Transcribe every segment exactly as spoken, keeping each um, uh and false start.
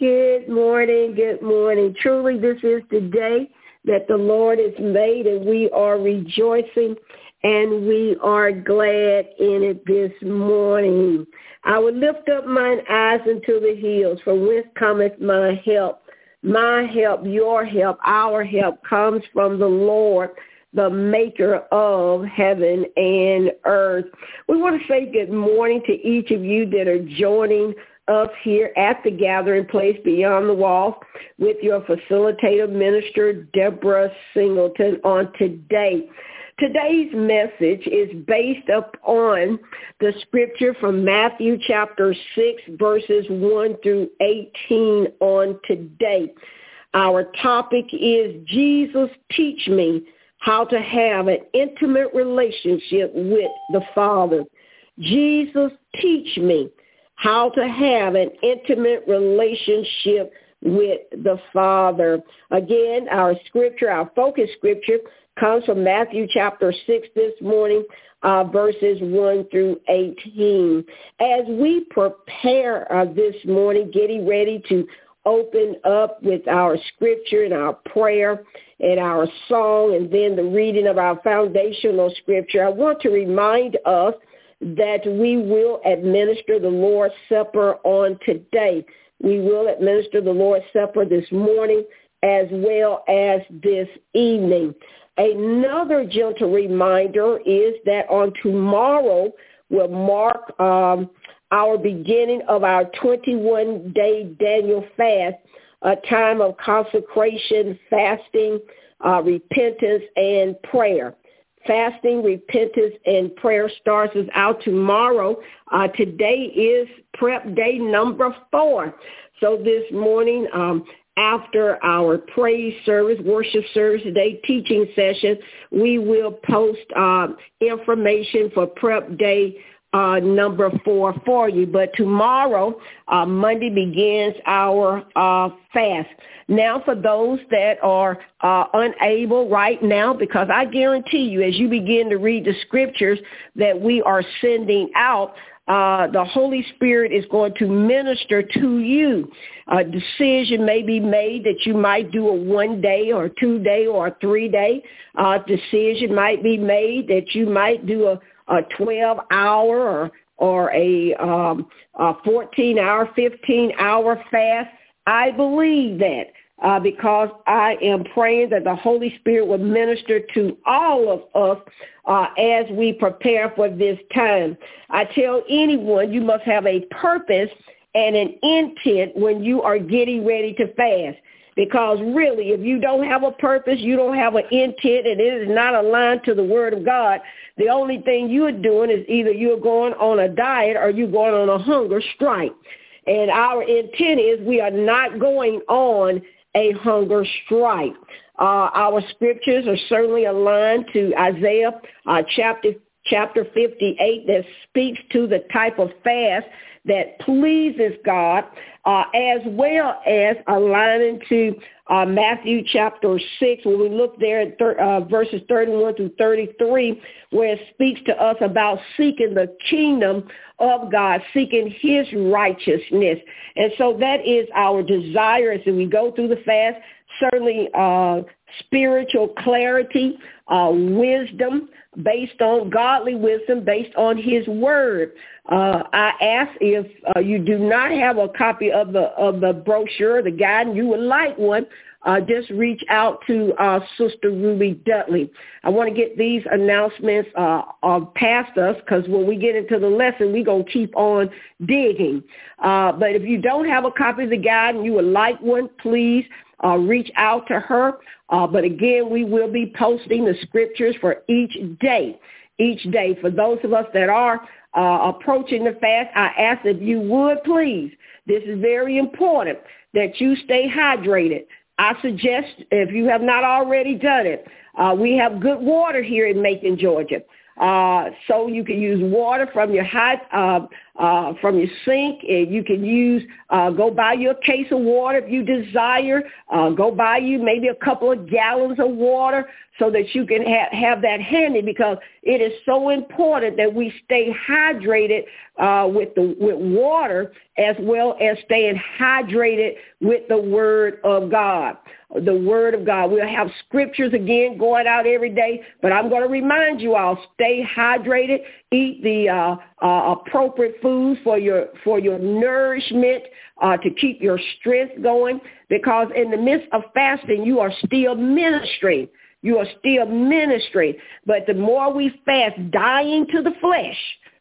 Good morning, good morning. Truly, this is the day that the Lord has made, and we are rejoicing, and we are glad in it this morning. I will lift up mine eyes unto the hills, from whence cometh my help. My help, your help, our help comes from the Lord, the maker of heaven and earth. We want to say good morning to each of you that are joining us here at the Gathering Place Beyond the Wall with your facilitator, Minister Deborah Singleton, on today. Today's message is based upon the scripture from Matthew chapter six, verses one through eighteen on today. Our topic is Jesus, teach me how to have an intimate relationship with the Father. Jesus, teach me how to have an intimate relationship with the Father. Again, our scripture, our focus scripture, comes from Matthew chapter six this morning, uh, verses one through eighteen. As we prepare uh, this morning, getting ready to open up with our scripture and our prayer and our song and then the reading of our foundational scripture, I want to remind us that we will administer the Lord's Supper on today. We will administer the Lord's Supper this morning as well as this evening. Another gentle reminder is that on tomorrow will mark um, our beginning of our twenty-one day Daniel fast, a time of consecration, fasting, uh, repentance, and prayer. Fasting, repentance, and prayer starts us out tomorrow. Uh, today is prep day number four. So this morning, um, after our praise service, worship service today, teaching session, we will post um, information for prep day uh, number four for you. But tomorrow, uh, Monday, begins our uh, fast. Now, for those that are uh, unable right now, because I guarantee you, as you begin to read the scriptures that we are sending out, uh, the Holy Spirit is going to minister to you. A decision may be made that you might do a one-day or two-day or a three-day. Uh, decision might be made that you might do a, a twelve-hour or, or a, um, a fourteen-hour, fifteen-hour fast. I believe that uh, because I am praying that the Holy Spirit will minister to all of us uh, as we prepare for this time. I tell anyone you must have a purpose and an intent when you are getting ready to fast. Because really, if you don't have a purpose, you don't have an intent, and it is not aligned to the Word of God, the only thing you are doing is either you're going on a diet or you're going on a hunger strike. And our intent is we are not going on a hunger strike. Uh, our scriptures are certainly aligned to Isaiah uh, chapter chapter fifty-eight that speaks to the type of fast that pleases God, uh, as well as aligning to uh, Matthew chapter six, when we look there at thir- uh, verses thirty-one through thirty-three, where it speaks to us about seeking the kingdom of God, seeking his righteousness. And so that is our desire as we go through the fast, certainly uh, spiritual clarity, uh, wisdom, based on godly wisdom, based on his word. Uh, I ask if uh, you do not have a copy of the of the brochure, the guide, and you would like one, uh, just reach out to uh, Sister Ruby Dudley. I want to get these announcements uh, uh, past us, because when we get into the lesson, we're going to keep on digging. Uh, but if you don't have a copy of the guide and you would like one, please uh, reach out to her. Uh, but again, we will be posting the scriptures for each day, each day. For those of us that are uh, approaching the fast, I ask if you would please, this is very important, that you stay hydrated. I suggest, if you have not already done it, uh, we have good water here in Macon, Georgia. Uh, so you can use water from your high, uh, uh, from your sink. You can use, uh, go buy you a case of water if you desire. Uh, go buy you maybe a couple of gallons of water so that you can ha- have that handy, because it is so important that we stay hydrated uh, with the with water, as well as staying hydrated with the Word of God. The Word of God. We'll have scriptures again going out every day, but I'm going to remind you all, stay hydrated, eat the uh, uh, appropriate foods for your for your nourishment, uh, to keep your strength going, because in the midst of fasting, you are still ministering. You are still ministering. But the more we fast, dying to the flesh,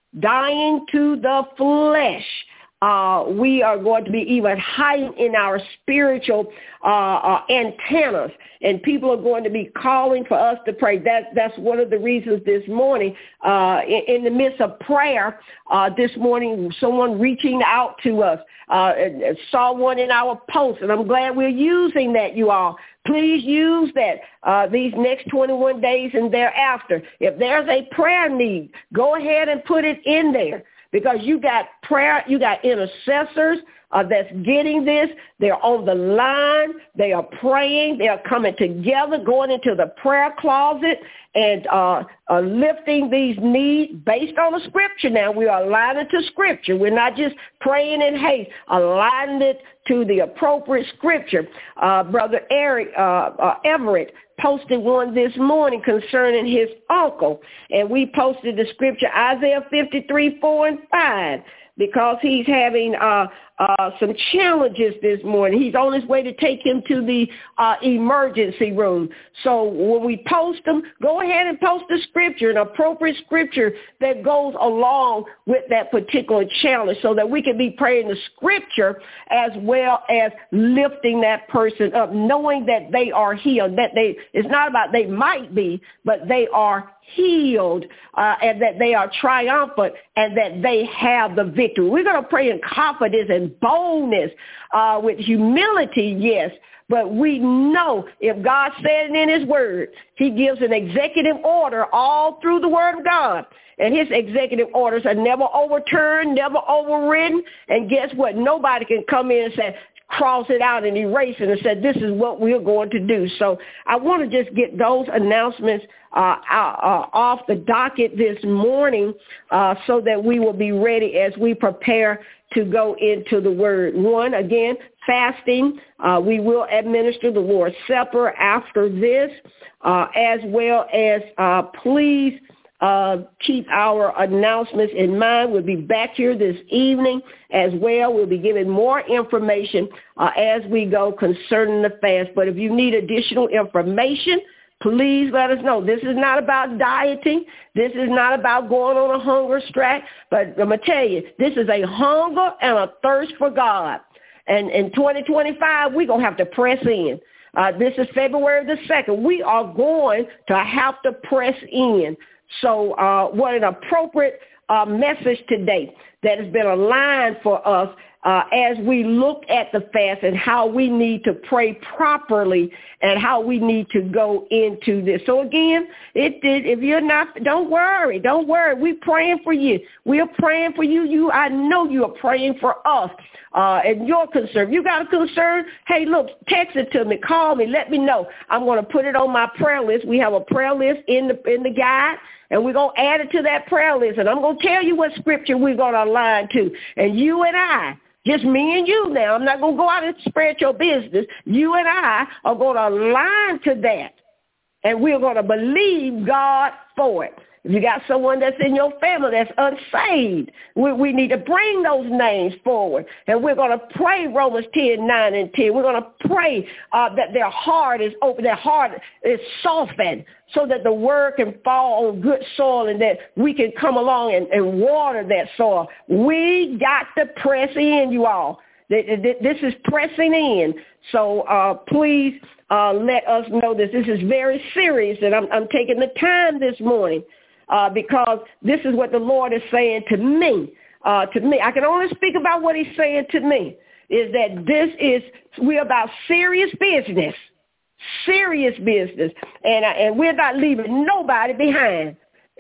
dying to the flesh, Uh, we are going to be even heightened in our spiritual uh, uh, antennas, and people are going to be calling for us to pray. That, that's one of the reasons this morning, uh, in, in the midst of prayer, uh, this morning, someone reaching out to us, uh, saw one in our post, and I'm glad we're using that, you all. Please use that uh, these next twenty-one days and thereafter. If there's a prayer need, go ahead and put it in there. Because you got prayer, you got intercessors uh, that's getting this. They're on the line. They are praying. They are coming together, going into the prayer closet and uh, uh, lifting these needs based on the scripture. Now, we are aligning to scripture. We're not just praying in haste, aligning it to the appropriate scripture. Uh, Brother Eric uh, uh, Everett posted one this morning concerning his uncle, and we posted the scripture Isaiah fifty-three, four and five, because he's having uh, uh, some challenges this morning. He's on his way to take him to the uh, emergency room. So when we post them, go ahead and post the scripture, an appropriate scripture that goes along with that particular challenge, so that we can be praying the scripture as well as lifting that person up, knowing that they are healed, that they, it's not about they might be, but they are healed, uh, and that they are triumphant, and that they have the victory. We're going to pray in confidence and boldness, uh, with humility, yes, but we know if God said it in his word, he gives an executive order all through the word of God. And his executive orders are never overturned, never overridden. And guess what? Nobody can come in and say, cross it out and erase it and say, this is what we're going to do. So I want to just get those announcements uh, uh, off the docket this morning, uh, so that we will be ready as we prepare to go into the word. One, again, fasting. Uh, we will administer the Lord's Supper after this, uh, as well as uh, please Uh, keep our announcements in mind. We'll be back here this evening as well. We'll be giving more information uh, as we go concerning the fast. But if you need additional information, please let us know. This is not about dieting. This is not about going on a hunger strike. But I'm going to tell you, this is a hunger and a thirst for God. And in twenty twenty-five, we're going to have to press in. Uh, this is February the second. We are going to have to press in. So uh, what an appropriate uh, message today that has been aligned for us uh, as we look at the fast and how we need to pray properly and how we need to go into this. So again, it, it, if you're not, don't worry, don't worry. We're praying for you. We're praying for you. You, I know you are praying for us uh, and your concern. You got a concern? Hey, look, text it to me, call me, let me know. I'm going to put it on my prayer list. We have a prayer list in the in the guide. And we're going to add it to that prayer list. And I'm going to tell you what scripture we're going to align to. And you and I, just me and you now, I'm not going to go out and spread your business. You and I are going to align to that. And we're going to believe God for it. If you got someone that's in your family that's unsaved, we, we need to bring those names forward. And we're going to pray Romans ten, nine, and ten. We're going to pray uh, that their heart is open, their heart is softened, so that the word can fall on good soil and that we can come along and, and water that soil. We got to press in, you all. This is pressing in. So uh, please uh, let us know this. This is very serious, and I'm, I'm taking the time this morning uh, because this is what the Lord is saying to me. Uh, to me, I can only speak about what he's saying to me, is that this is, we're about serious business, serious business, and, uh, and we're not leaving nobody behind.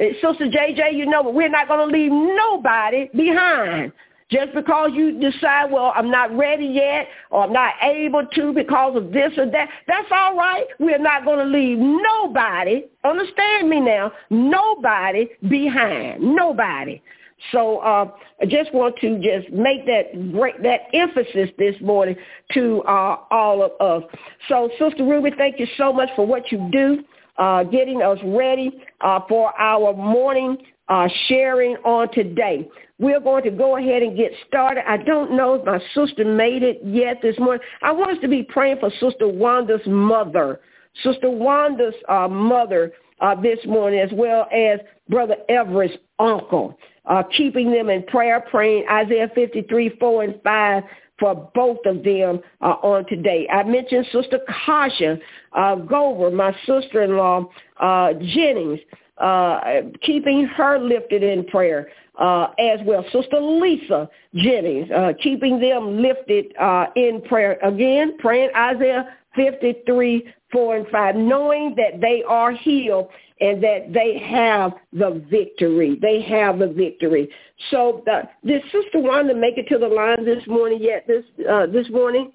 Sister J J, you know, we're not going to leave nobody behind. Just because you decide, well, I'm not ready yet, or I'm not able to because of this or that, that's all right. We're not going to leave nobody, understand me now, nobody behind, nobody. So uh, I just want to just make that great, that emphasis this morning to uh, all of us. So, Sister Ruby, thank you so much for what you do, uh, getting us ready uh, for our morning uh, sharing on today. We're going to go ahead and get started. I don't know if my sister made it yet this morning. I want us to be praying for Sister Wanda's mother, Sister Wanda's uh, mother uh, this morning, as well as Brother Everett's uncle, uh, keeping them in prayer, praying Isaiah fifty-three, four and five for both of them uh, on today. I mentioned Sister Kasha uh, Gover, my sister-in-law, uh, Jennings, uh, keeping her lifted in prayer. Uh, as well, Sister Lisa Jennings, uh, keeping them lifted uh, in prayer. Again, praying Isaiah fifty-three, four and five, knowing that they are healed and that they have the victory. They have the victory. So uh, did Sister Wanda make it to the line this morning yet, this uh, this morning?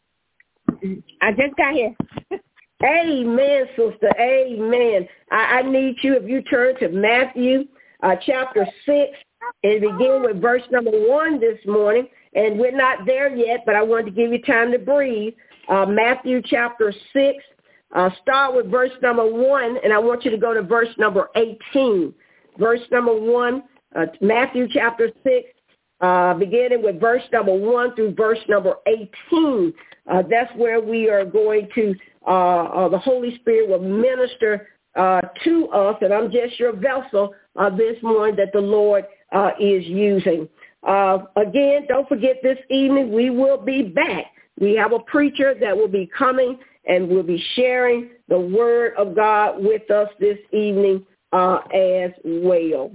I just got here. Amen, Sister. Amen. I, I need you, if you turn to Matthew uh, chapter six, and begin with verse number one this morning. And we're not there yet, but I wanted to give you time to breathe. Uh, Matthew chapter six, uh, start with verse number one, and I want you to go to verse number eighteen. Verse number one, uh, Matthew chapter six, uh, beginning with verse number one through verse number eighteen. Uh, that's where we are going to, uh, uh, the Holy Spirit will minister uh, to us, and I'm just your vessel uh, this morning that the Lord Uh, is using. Uh, again, don't forget this evening we will be back. We have a preacher that will be coming and will be sharing the word of God with us this evening uh, as well.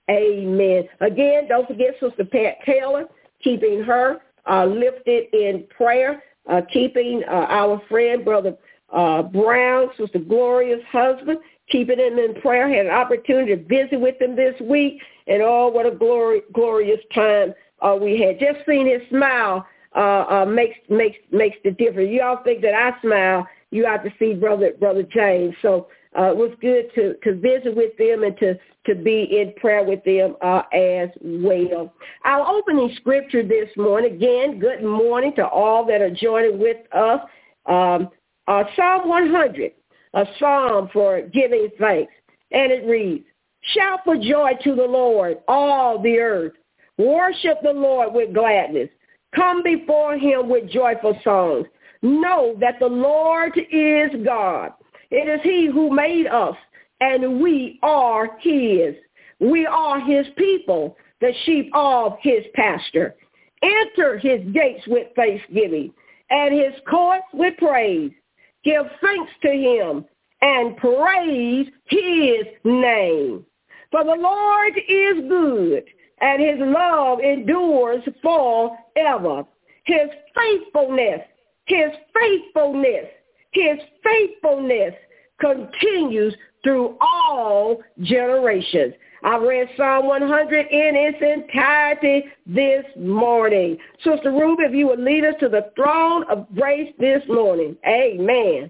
Amen. Again, don't forget Sister Pat Taylor, keeping her uh, lifted in prayer, uh, keeping uh, our friend, Brother uh, Brown, Sister Gloria's husband, keeping him in prayer. Had an opportunity to visit with him this week, and oh, what a glory, glorious time uh, we had. Just seeing his smile uh, uh, makes makes makes the difference. You all think that I smile, you have to see Brother Brother James. So uh, it was good to, to visit with them and to, to be in prayer with them uh, as well. Our opening scripture this morning, again, good morning to all that are joining with us. Um, uh, Psalm one hundred. A psalm for giving thanks. And it reads, shout for joy to the Lord, all the earth. Worship the Lord with gladness. Come before him with joyful songs. Know that the Lord is God. It is he who made us, and we are his. We are his people, the sheep of his pasture. Enter his gates with thanksgiving, and his courts with praise. Give thanks to him and praise his name. For the Lord is good, and his love endures forever. His faithfulness, his faithfulness, his faithfulness continues through all generations. I read Psalm one hundred in its entirety this morning. Sister Ruby, if you would lead us to the throne of grace this morning. Amen.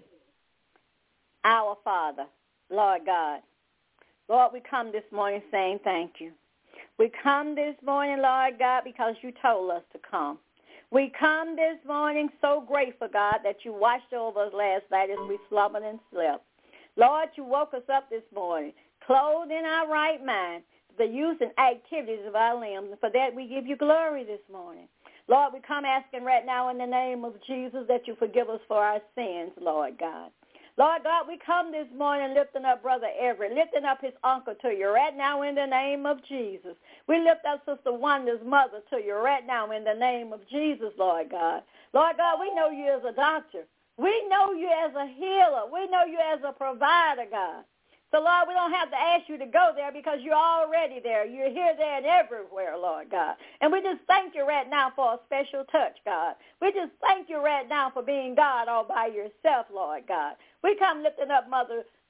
Our Father, Lord God, Lord, we come this morning saying thank you. We come this morning, Lord God, because you told us to come. We come this morning so grateful, God, that you watched over us last night as we slumbered and slept. Lord, you woke us up this morning, clothed in our right mind, the use and activities of our limbs. And for that, we give you glory this morning. Lord, we come asking right now in the name of Jesus that you forgive us for our sins, Lord God. Lord God, we come this morning lifting up Brother Everett, lifting up his uncle to you right now in the name of Jesus. We lift up Sister Wanda's mother to you right now in the name of Jesus, Lord God. Lord God, we know you as a doctor. We know you as a healer. We know you as a provider, God. So, Lord, we don't have to ask you to go there because you're already there. You're here, there, and everywhere, Lord God. And we just thank you right now for a special touch, God. We just thank you right now for being God all by yourself, Lord God. We come lifting up Mother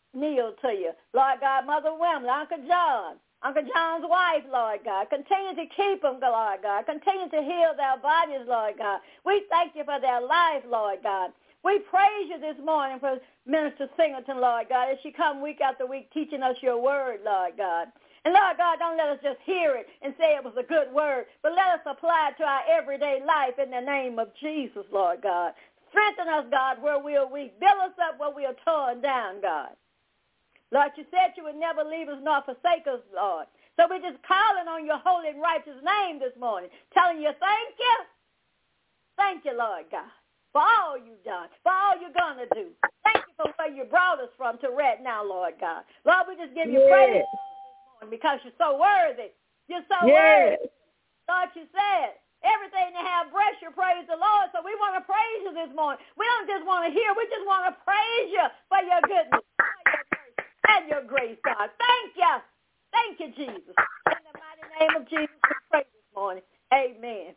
kneel to you. Lord God, Mother Wimley, Uncle John, Uncle John's wife, Lord God. Continue to keep them, Lord God. Continue to heal their bodies, Lord God. We thank you for their life, Lord God. We praise you this morning for Minister Singleton, Lord God, as she come week after week teaching us your word, Lord God. And, Lord God, don't let us just hear it and say it was a good word, but let us apply it to our everyday life in the name of Jesus, Lord God. Strengthen us, God, where we are weak. Build us up where we are torn down, God. Lord, you said you would never leave us nor forsake us, Lord. So we're just calling on your holy and righteous name this morning, telling you thank you. Thank you, Lord God, for all you've done, for all you're going to do. Thank you for where you brought us from to right now, Lord God. Lord, we just give you yes. praise this morning because you're so worthy. You're so yes. worthy. Lord, you said everything to have breath, you praise the Lord. So we want to praise you this morning. We don't just want to hear. We just want to praise you for your goodness, for your mercy, and your grace, God. Thank you. Thank you, Jesus. In the mighty name of Jesus, we pray this morning. Amen.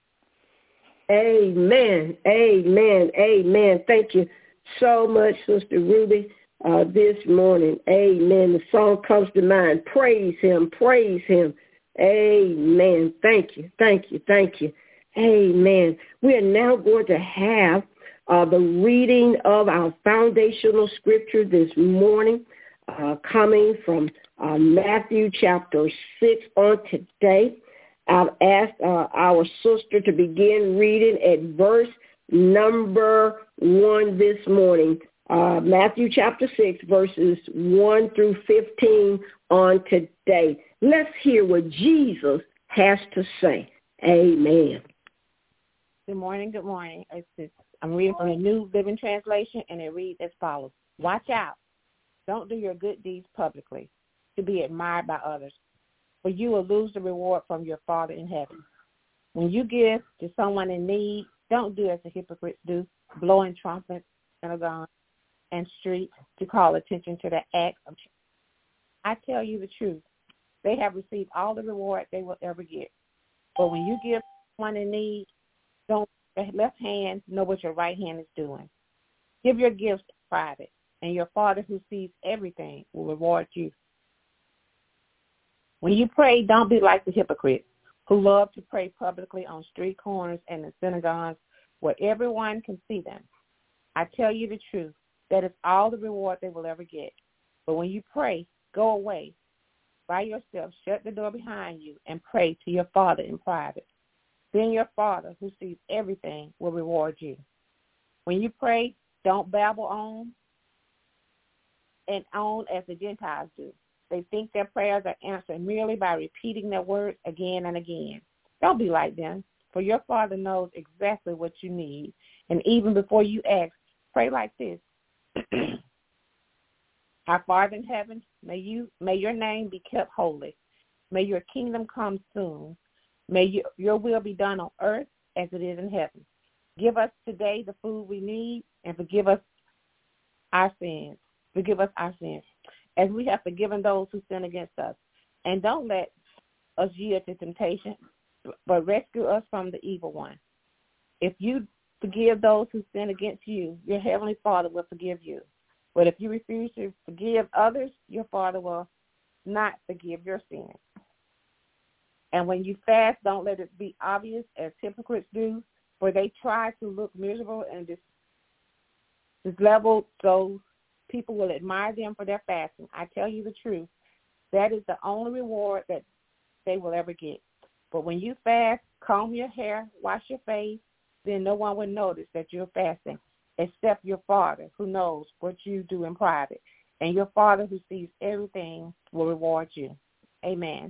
Amen. Amen. Amen. Thank you so much, Sister Ruby, uh, this morning. Amen. The song comes to mind. Praise him. Praise him. Amen. Thank you. Thank you. Thank you. Amen. We are now going to have uh, the reading of our foundational scripture this morning, uh, coming from uh, Matthew chapter six on today. I've asked uh, our sister to begin reading at verse number one this morning. Uh, Matthew chapter six, verses one through fifteen on today. Let's hear what Jesus has to say. Amen. Good morning, good morning. It's, it's, I'm reading from the New Living Translation, and it reads as follows. Watch out. Don't do your good deeds publicly to be admired by others, for you will lose the reward from your Father in heaven. When you give to someone in need, don't do as the hypocrites do, blowing trumpets, synagogues, and streets to call attention to the act of charity. I tell you the truth. They have received all the reward they will ever get. But when you give someone in need, don't let your left hand know what your right hand is doing. Give your gifts private, and your Father who sees everything will reward you. When you pray, don't be like the hypocrites who love to pray publicly on street corners and in synagogues where everyone can see them. I tell you the truth, that is all the reward they will ever get. But when you pray, go away by yourself, shut the door behind you, and pray to your Father in private. Then your Father, who sees everything, will reward you. When you pray, don't babble on and on as the Gentiles do. They think their prayers are answered merely by repeating their words again and again. Don't be like them, for your Father knows exactly what you need. And even before you ask, pray like this. Our Father in heaven, may you may your name be kept holy. May your kingdom come soon. May your, your will be done on earth as it is in heaven. Give us today the food we need, and forgive us our sins. Forgive us our sins, as we have forgiven those who sin against us. And don't let us yield to temptation, but rescue us from the evil one. If you forgive those who sin against you, your heavenly Father will forgive you. But if you refuse to forgive others, your Father will not forgive your sins. And when you fast, don't let it be obvious as hypocrites do, for they try to look miserable and dis- disleveled so people will admire them for their fasting. I tell you the truth, that is the only reward that they will ever get. But when you fast, comb your hair, wash your face, then no one will notice that you're fasting, except your Father who knows what you do in private. And your Father who sees everything will reward you. Amen.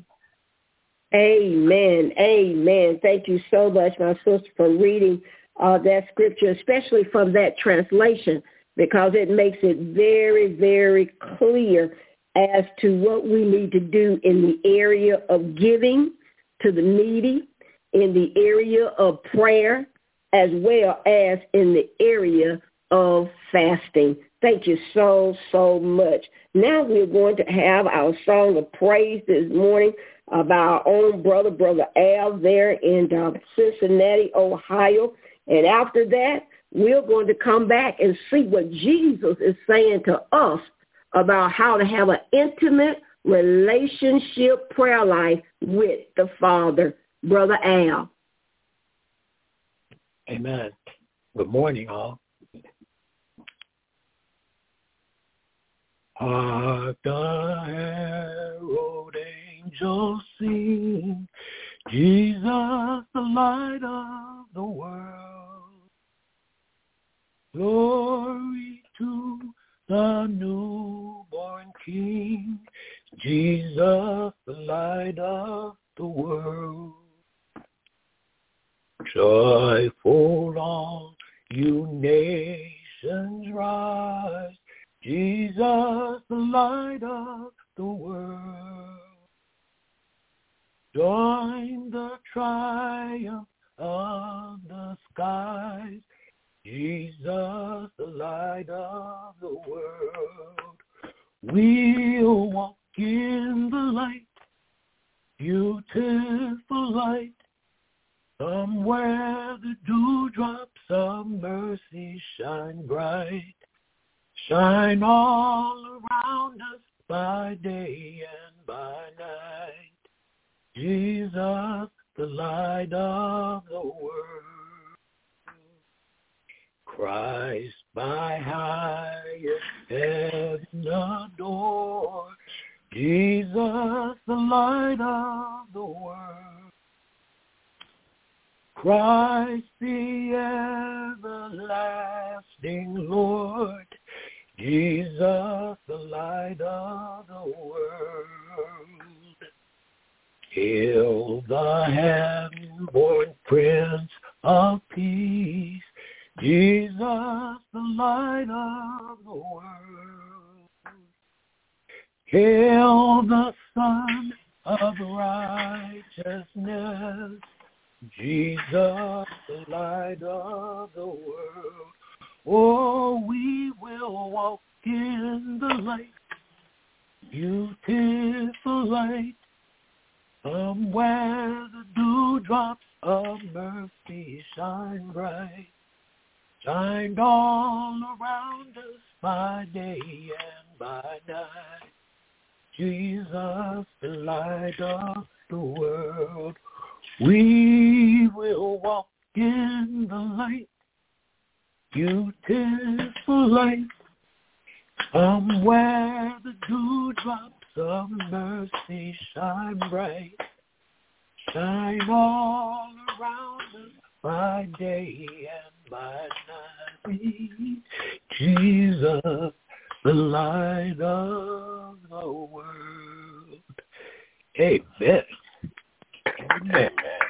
Amen. Amen. Thank you so much, my sister, for reading uh, that scripture, especially from that translation, because it makes it very, very clear as to what we need to do in the area of giving to the needy, in the area of prayer, as well as in the area of fasting. Thank you so, so much. Now we're going to have our song of praise this morning by our own brother, Brother Al, there in uh, Cincinnati, Ohio. And after that, we're going to come back and see what Jesus is saying to us about how to have an intimate relationship prayer life with the Father. Brother Al. Amen. Good morning, all. Hark the herald angels sing, Jesus, the light of the world. Glory to the newborn King, Jesus, the light of the world. Joyful all you nations rise, Jesus, the light of the world. Join the triumph of the skies, Jesus, the light of the world. We'll walk in the light, beautiful light, somewhere the dewdrops of mercy shine bright. Shine all around us by day and by night. Jesus, the light of the world. Christ by highest heaven adored. Jesus, the light of the world. Christ the everlasting Lord. Jesus, the light of the world. Hail the heaven-born Prince of Peace, Jesus, the light of the world. Hail the Son of Righteousness, Jesus, the light of the world. Oh, we will walk in the light, beautiful light, somewhere the dewdrops of mercy shine bright. Shine all around us by day and by night. Jesus, the light of the world. We will walk in the light, beautiful light, somewhere the dewdrops of mercy shine bright. Shine all around us by day and by night. Jesus, the light of the world. Amen. Amen.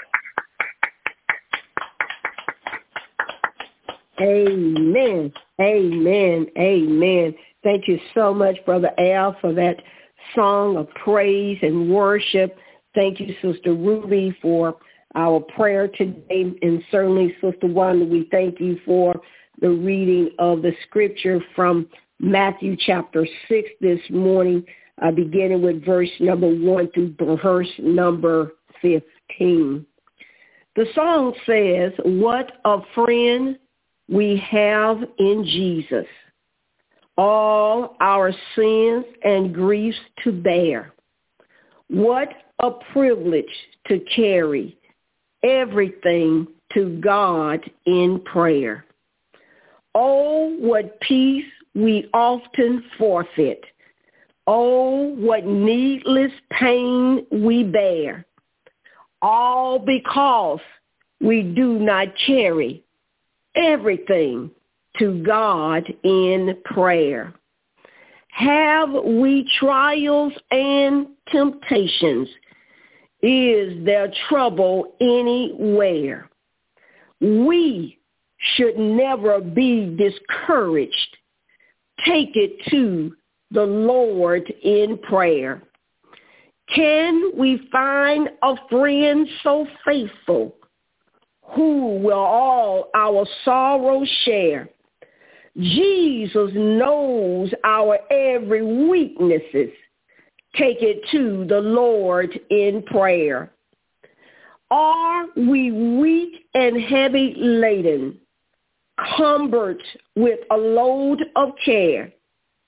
Amen. Amen. Amen. Thank you so much, Brother Al, for that song of praise and worship. Thank you, Sister Ruby, for our prayer today. And certainly, Sister Wanda, we thank you for the reading of the scripture from Matthew chapter six this morning, uh, beginning with verse number one through verse number fifteen. The song says, "What a friend we have in Jesus, all our sins and griefs to bear. What a privilege to carry everything to God in prayer. Oh, what peace we often forfeit. Oh, what needless pain we bear. All because we do not carry everything to God in prayer. Have we trials and temptations? Is there trouble anywhere? We should never be discouraged. Take it to the Lord in prayer. Can we find a friend so faithful who will all our sorrows share? Jesus knows our every weaknesses. Take it to the Lord in prayer. Are we weak and heavy laden, cumbered with a load of care?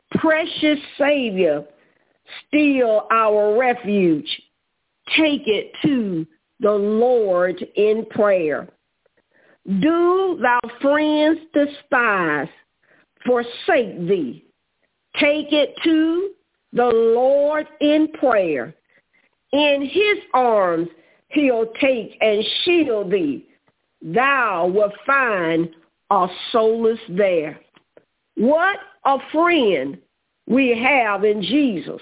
Precious Savior, still our refuge. Take it to the Lord in prayer. Do thou friends despise, forsake thee. Take it to the Lord in prayer. In his arms he'll take and shield thee. Thou wilt find a solace there. What a friend we have in Jesus.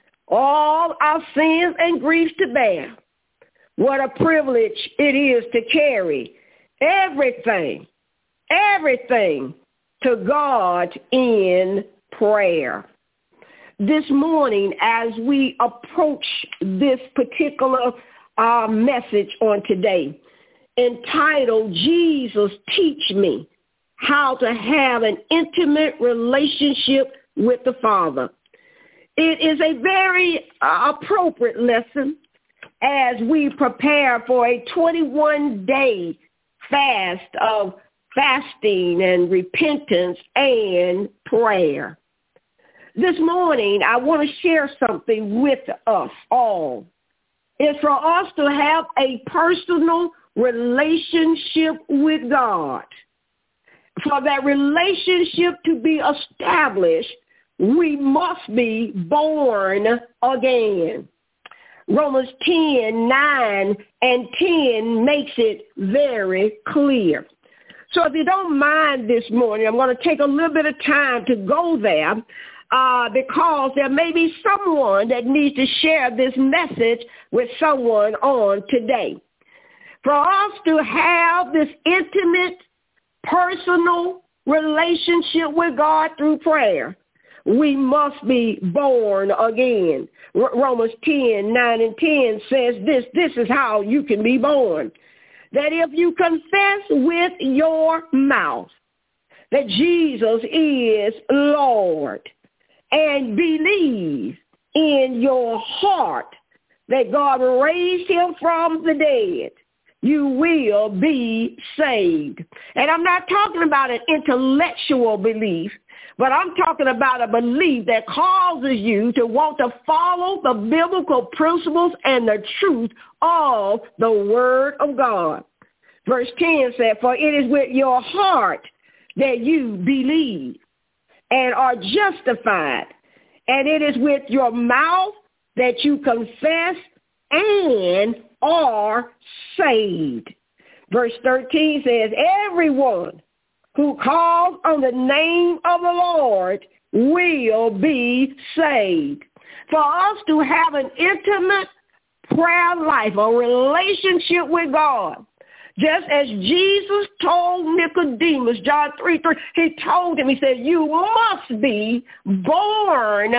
All our sins and griefs to bear. What a privilege it is to carry everything, everything to God in prayer. This morning, as we approach this particular uh, message on today, entitled, Jesus, Teach Me How to Have an Intimate Relationship with the Father. It is a very uh, appropriate lesson as we prepare for a twenty-one day fast of fasting and repentance and prayer. This morning, I want to share something with us all. It's for us to have a personal relationship with God. For that relationship to be established, we must be born again. Romans ten, nine and ten makes it very clear. So if you don't mind this morning, I'm going to take a little bit of time to go there uh, because there may be someone that needs to share this message with someone on today. For us to have this intimate, personal relationship with God through prayer, we must be born again. R- Romans ten, nine and ten says this, this is how you can be born. That if you confess with your mouth that Jesus is Lord and believe in your heart that God raised him from the dead, you will be saved. And I'm not talking about an intellectual belief, but I'm talking about a belief that causes you to want to follow the biblical principles and the truth of the Word of God. Verse ten said, for it is with your heart that you believe and are justified, and it is with your mouth that you confess and are saved. Verse thirteen says, everyone who calls on the name of the Lord will be saved. For us to have an intimate prayer life, a relationship with God, just as Jesus told Nicodemus, John three, three, he told him, he said, you must be born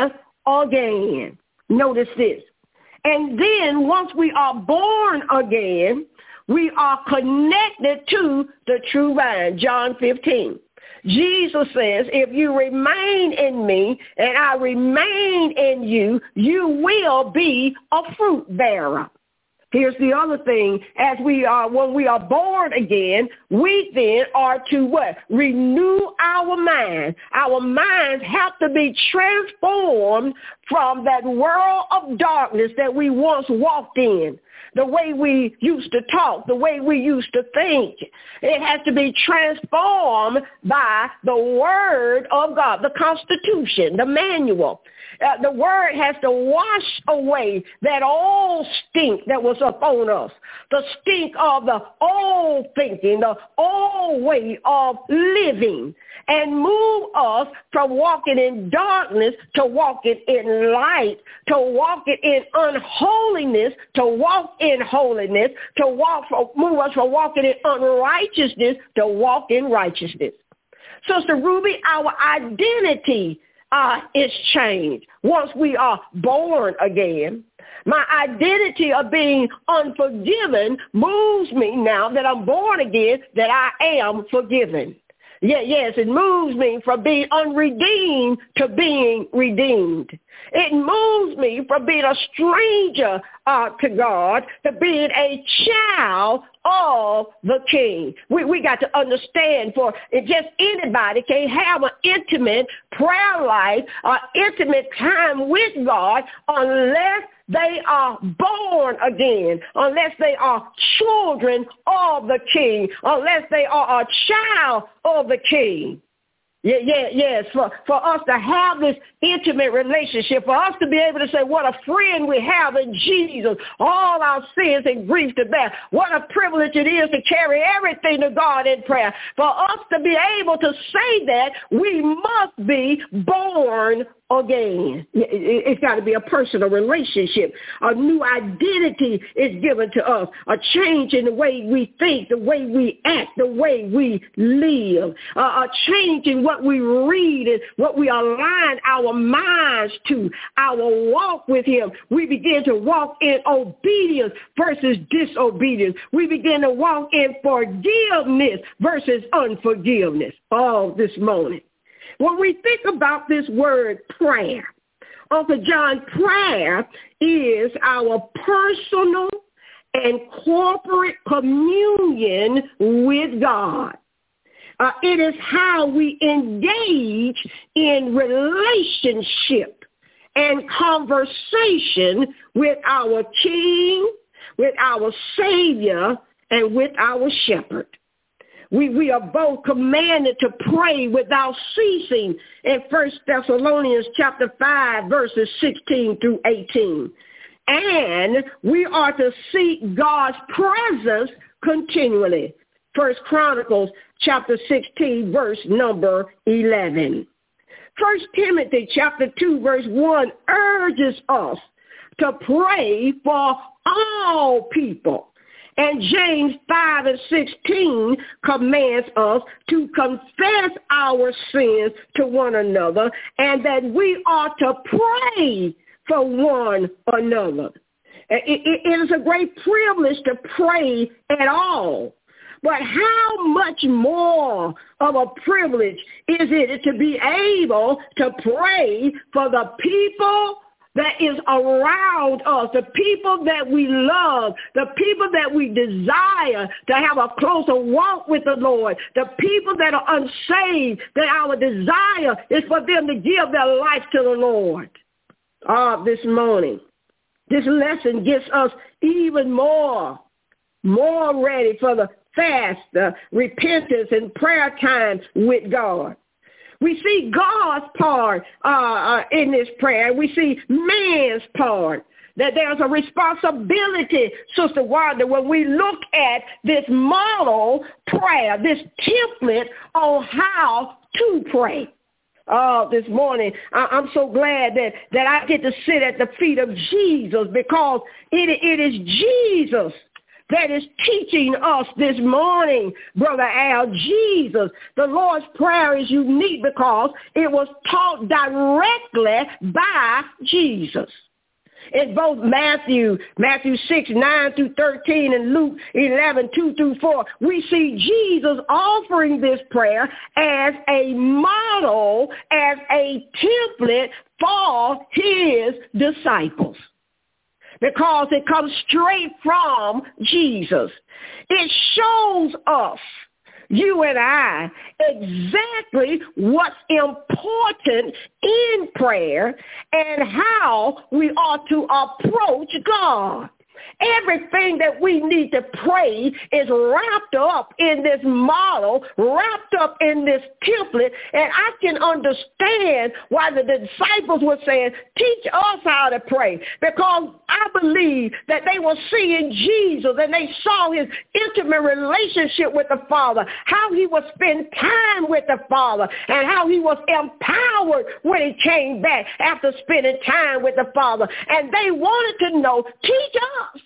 again. Notice this. And then once we are born again, we are connected to the true vine, John fifteen. Jesus says, if you remain in me and I remain in you, you will be a fruit bearer. Here's the other thing. As we are, when we are born again, we then are to what? Renew our mind. Our minds have to be transformed from that world of darkness that we once walked in. The way we used to talk, the way we used to think. It has to be transformed by the Word of God, the Constitution, the manual. Uh, the Word has to wash away that old stink that was upon us, the stink of the old thinking, the old way of living, and move us from walking in darkness to walking in light, to walking in unholiness, to walk in holiness, to walk from, move us from walking in unrighteousness to walk in righteousness. Sister Ruby, our identity Uh, is changed once we are born again. My identity of being unforgiven moves me now that I'm born again, that I am forgiven. Yeah, yes, it moves me from being unredeemed to being redeemed. It moves me from being a stranger uh, to God to being a child of the King. We, we got to understand, for just anybody can have an intimate prayer life, an intimate time with God, unless they are born again, unless they are children of the King, unless they are a child of the King. Yeah, yeah, yes, for, for us to have this intimate relationship, for us to be able to say what a friend we have in Jesus, all our sins and griefs to bear. What a privilege it is to carry everything to God in prayer. For us to be able to say that, we must be born again. It's got to be a personal relationship. A new identity is given to us. A change in the way we think, the way we act, the way we live. Uh, a change in what we read and what we align our minds to. Our walk with him. We begin to walk in obedience versus disobedience. We begin to walk in forgiveness versus unforgiveness. All this morning. When we think about this word prayer, Uncle John, prayer is our personal and corporate communion with God. Uh, it is how we engage in relationship and conversation with our King, with our Savior, and with our Shepherd. We, we are both commanded to pray without ceasing in First Thessalonians chapter five, verses sixteen through eighteen. And we are to seek God's presence continually. First Chronicles chapter sixteen, verse number eleven. First Timothy chapter two, verse one urges us to pray for all people. And James five and sixteen commands us to confess our sins to one another and that we are to pray for one another. It, it, it is a great privilege to pray at all. But how much more of a privilege is it to be able to pray for the people that is around us, the people that we love, the people that we desire to have a closer walk with the Lord, the people that are unsaved, that our desire is for them to give their life to the Lord. Ah, this morning, this lesson gets us even more, more ready for the fast, the repentance, and prayer time with God. We see God's part uh, uh, in this prayer. We see man's part. That there's a responsibility, Sister Wanda, when we look at this model prayer, this template on how to pray. Oh, this morning, I- I'm so glad that, that I get to sit at the feet of Jesus, because it, it is Jesus that is teaching us this morning, Brother Al. Jesus. The Lord's Prayer is unique because it was taught directly by Jesus. In both Matthew, Matthew six, nine through thirteen, and Luke eleven, two through four, we see Jesus offering this prayer as a model, as a template for his disciples. Because it comes straight from Jesus. It shows us, you and I, exactly what's important in prayer and how we ought to approach God. Everything that we need to pray is wrapped up in this model, wrapped up in this template, and I can understand why the disciples were saying, teach us how to pray, because I believe that they were seeing Jesus and they saw his intimate relationship with the Father, how he would spend time with the Father, and how he was empowered when he came back after spending time with the Father. And they wanted to know, teach us.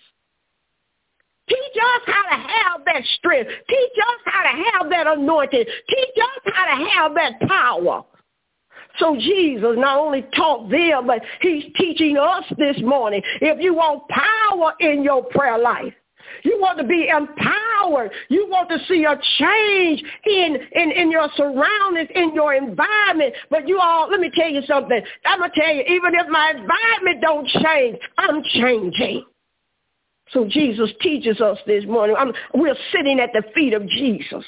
Teach us how to have that strength. Teach us how to have that anointing. Teach us how to have that power. So Jesus not only taught them, but he's teaching us this morning. If you want power in your prayer life, you want to be empowered, you want to see a change in, in, in your surroundings, in your environment, but you all, let me tell you something. I'm going to tell you, even if my environment don't change, I'm changing. So Jesus teaches us this morning. I'm, we're sitting at the feet of Jesus.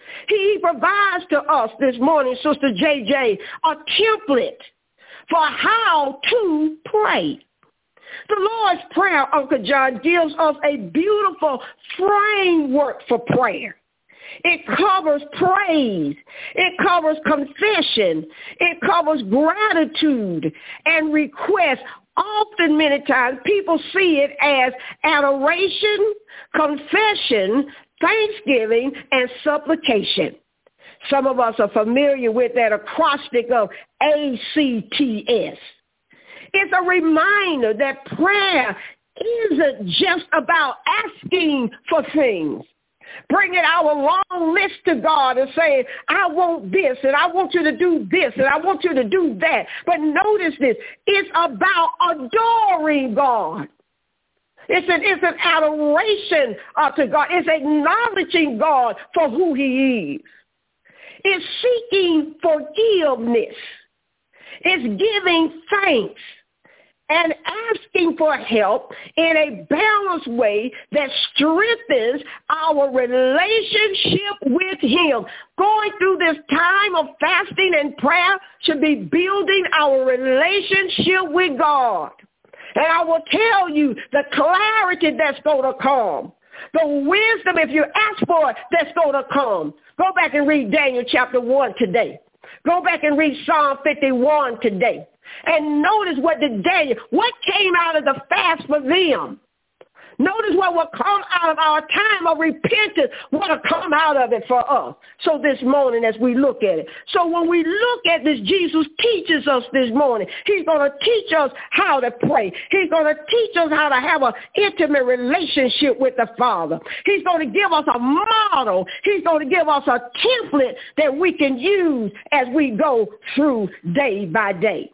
He provides to us this morning, Sister J J, a template for how to pray. The Lord's Prayer, Uncle John, gives us a beautiful framework for prayer. It covers praise. It covers confession. It covers gratitude and request. Often, many times, people see it as adoration, confession, thanksgiving, and supplication. Some of us are familiar with that acrostic of A C T S. It's a reminder that prayer isn't just about asking for things, bringing our long list to God and saying, I want this, and I want you to do this, and I want you to do that. But notice this, it's about adoring God. It's an, it's an adoration uh, to God. It's acknowledging God for who he is. It's seeking forgiveness. It's giving thanks and asking for help in a balanced way that strengthens our relationship with him. Going through this time of fasting and prayer should be building our relationship with God. And I will tell you the clarity that's going to come, the wisdom, if you ask for it, that's going to come. Go back and read Daniel chapter one today. Go back and read Psalm fifty-one today. And notice what did Daniel, what came out of the fast for them. Notice what will come out of our time of repentance, what will come out of it for us. So this morning as we look at it. So when we look at this, Jesus teaches us this morning. He's going to teach us how to pray. He's going to teach us how to have an intimate relationship with the Father. He's going to give us a model. He's going to give us a template that we can use as we go through day by day.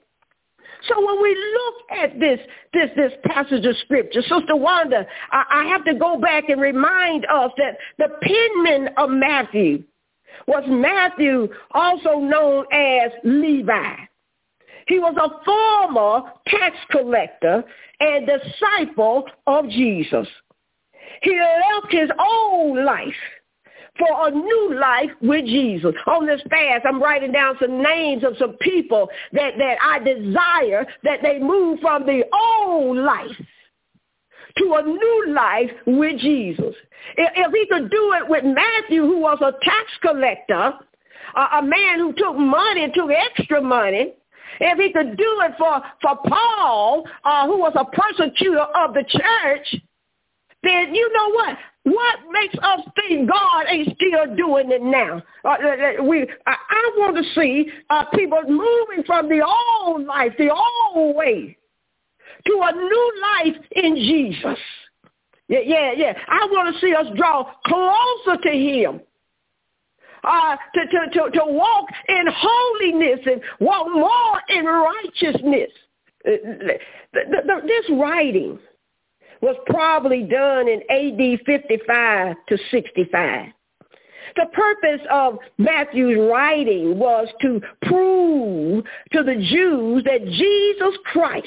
So when we look at this this this passage of Scripture, Sister Wanda, I, I have to go back and remind us that the penman of Matthew was Matthew, also known as Levi. He was a former tax collector and disciple of Jesus. He left his old life for a new life with Jesus. On this fast, I'm writing down some names of some people that, that I desire that they move from the old life to a new life with Jesus. If, if he could do it with Matthew, who was a tax collector, a, a man who took money and took extra money, if he could do it for, for Paul, uh, who was a persecutor of the church, then you know what? What makes us think God ain't still doing it now? Uh, we, I, I want to see uh, people moving from the old life, the old way, to a new life in Jesus. Yeah, yeah, yeah. I want to see us draw closer to him, uh, to, to, to, to walk in holiness and walk more in righteousness. Uh, the, the, the, this writing was probably done in A D fifty-five to sixty-five. The purpose of Matthew's writing was to prove to the Jews that Jesus Christ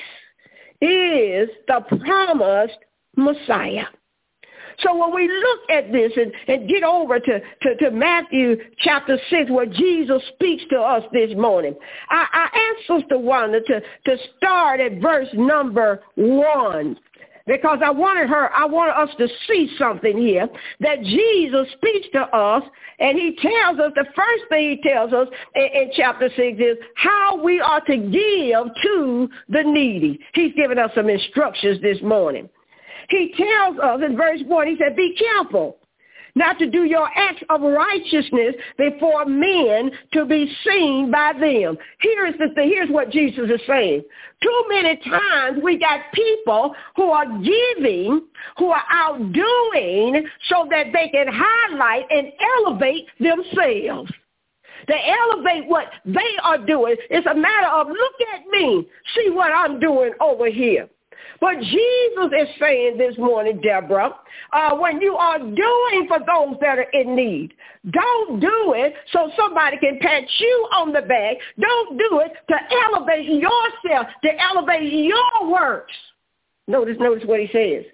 is the promised Messiah. So when we look at this and, and get over to, to, to Matthew chapter six, where Jesus speaks to us this morning, I, I asked Sister Wanda to, to start at verse number one. Because I wanted her, I wanted us to see something here, that Jesus speaks to us, and he tells us, the first thing he tells us in, in chapter six is how we are to give to the needy. He's given us some instructions this morning. He tells us in verse one, he said, be careful not to do your acts of righteousness before men to be seen by them. Here's the thing. Here's what Jesus is saying. Too many times we got people who are giving, who are outdoing so that they can highlight and elevate themselves. They elevate what they are doing. It's a matter of, look at me, see what I'm doing over here. But Jesus is saying this morning, Deborah, uh, when you are doing for those that are in need, don't do it so somebody can pat you on the back. Don't do it to elevate yourself, to elevate your works. Notice, notice what he says.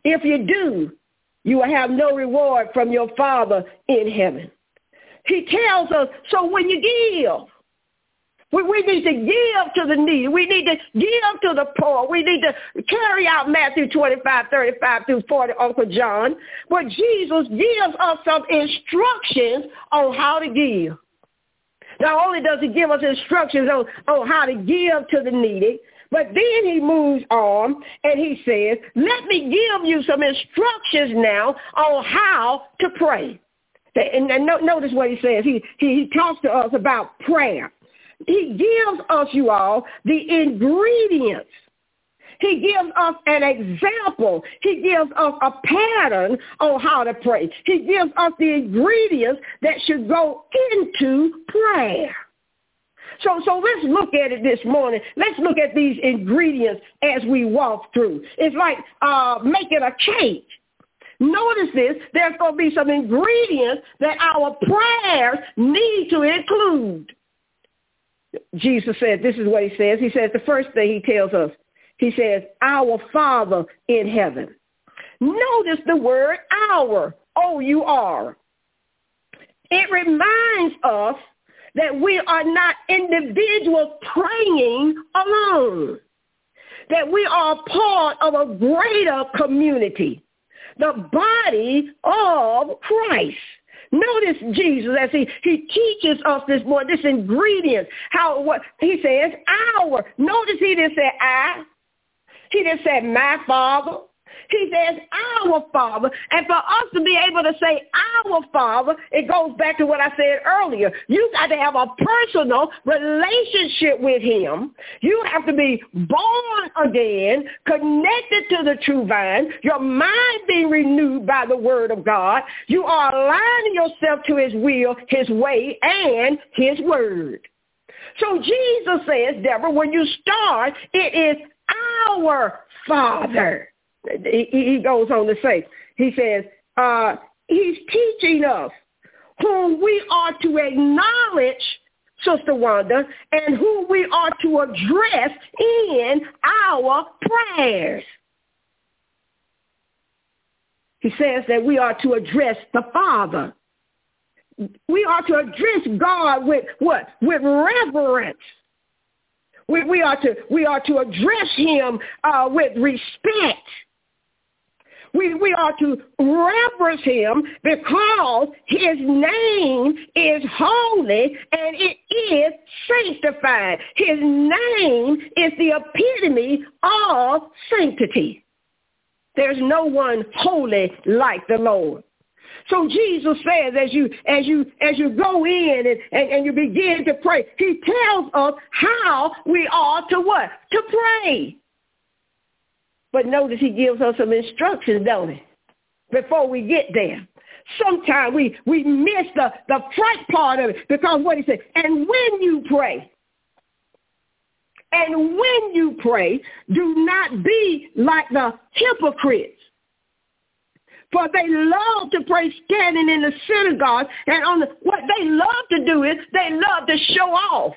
If you do, you will have no reward from your Father in heaven. He tells us, so when you give, we, we need to give to the needy. We need to give to the poor. We need to carry out Matthew twenty-five, thirty-five through forty, Uncle John. But Jesus gives us some instructions on how to give. Not only does he give us instructions on, on how to give to the needy, but then he moves on and he says, let me give you some instructions now on how to pray. And, and notice what he says. He, he, he talks to us about prayer. He gives us, you all, the ingredients. He gives us an example. He gives us a pattern on how to pray. He gives us the ingredients that should go into prayer. So, so let's look at it this morning. Let's look at these ingredients as we walk through. It's like uh, making a cake. Notice this. There's going to be some ingredients that our prayers need to include. Jesus said, this is what he says. He says the first thing he tells us, he says, our Father in heaven. Notice the word our, O U R. It reminds us that we are not individuals praying alone, that we are part of a greater community, the body of Christ. Notice Jesus as he, he teaches us this more, this ingredient, how what he says, our. Notice he didn't say I. He didn't say my Father. He says our Father. And for us to be able to say our Father, it goes back to what I said earlier. You got to have a personal relationship with him. You have to be born again, connected to the true vine, your mind being renewed by the word of God. You are aligning yourself to his will, his way, and his word. So Jesus says, Deborah, when you start, it is our Father. He goes on to say, he says, uh, he's teaching us whom we are to acknowledge, Sister Wanda, and who we are to address in our prayers. He says that we are to address the Father. We are to address God with what? With reverence. We, we are to we are to address him uh, with respect. We, we are to reverence him because his name is holy and it is sanctified. His name is the epitome of sanctity. There's no one holy like the Lord. So Jesus says, as you as you as you go in and, and, and you begin to pray, he tells us how we are to what? To pray. But notice he gives us some instructions, don't he? Before we get there. Sometimes we, we miss the, the front part of it because what he said, and when you pray, and when you pray, do not be like the hypocrites. For they love to pray standing in the synagogue, and on the, what they love to do is they love to show off.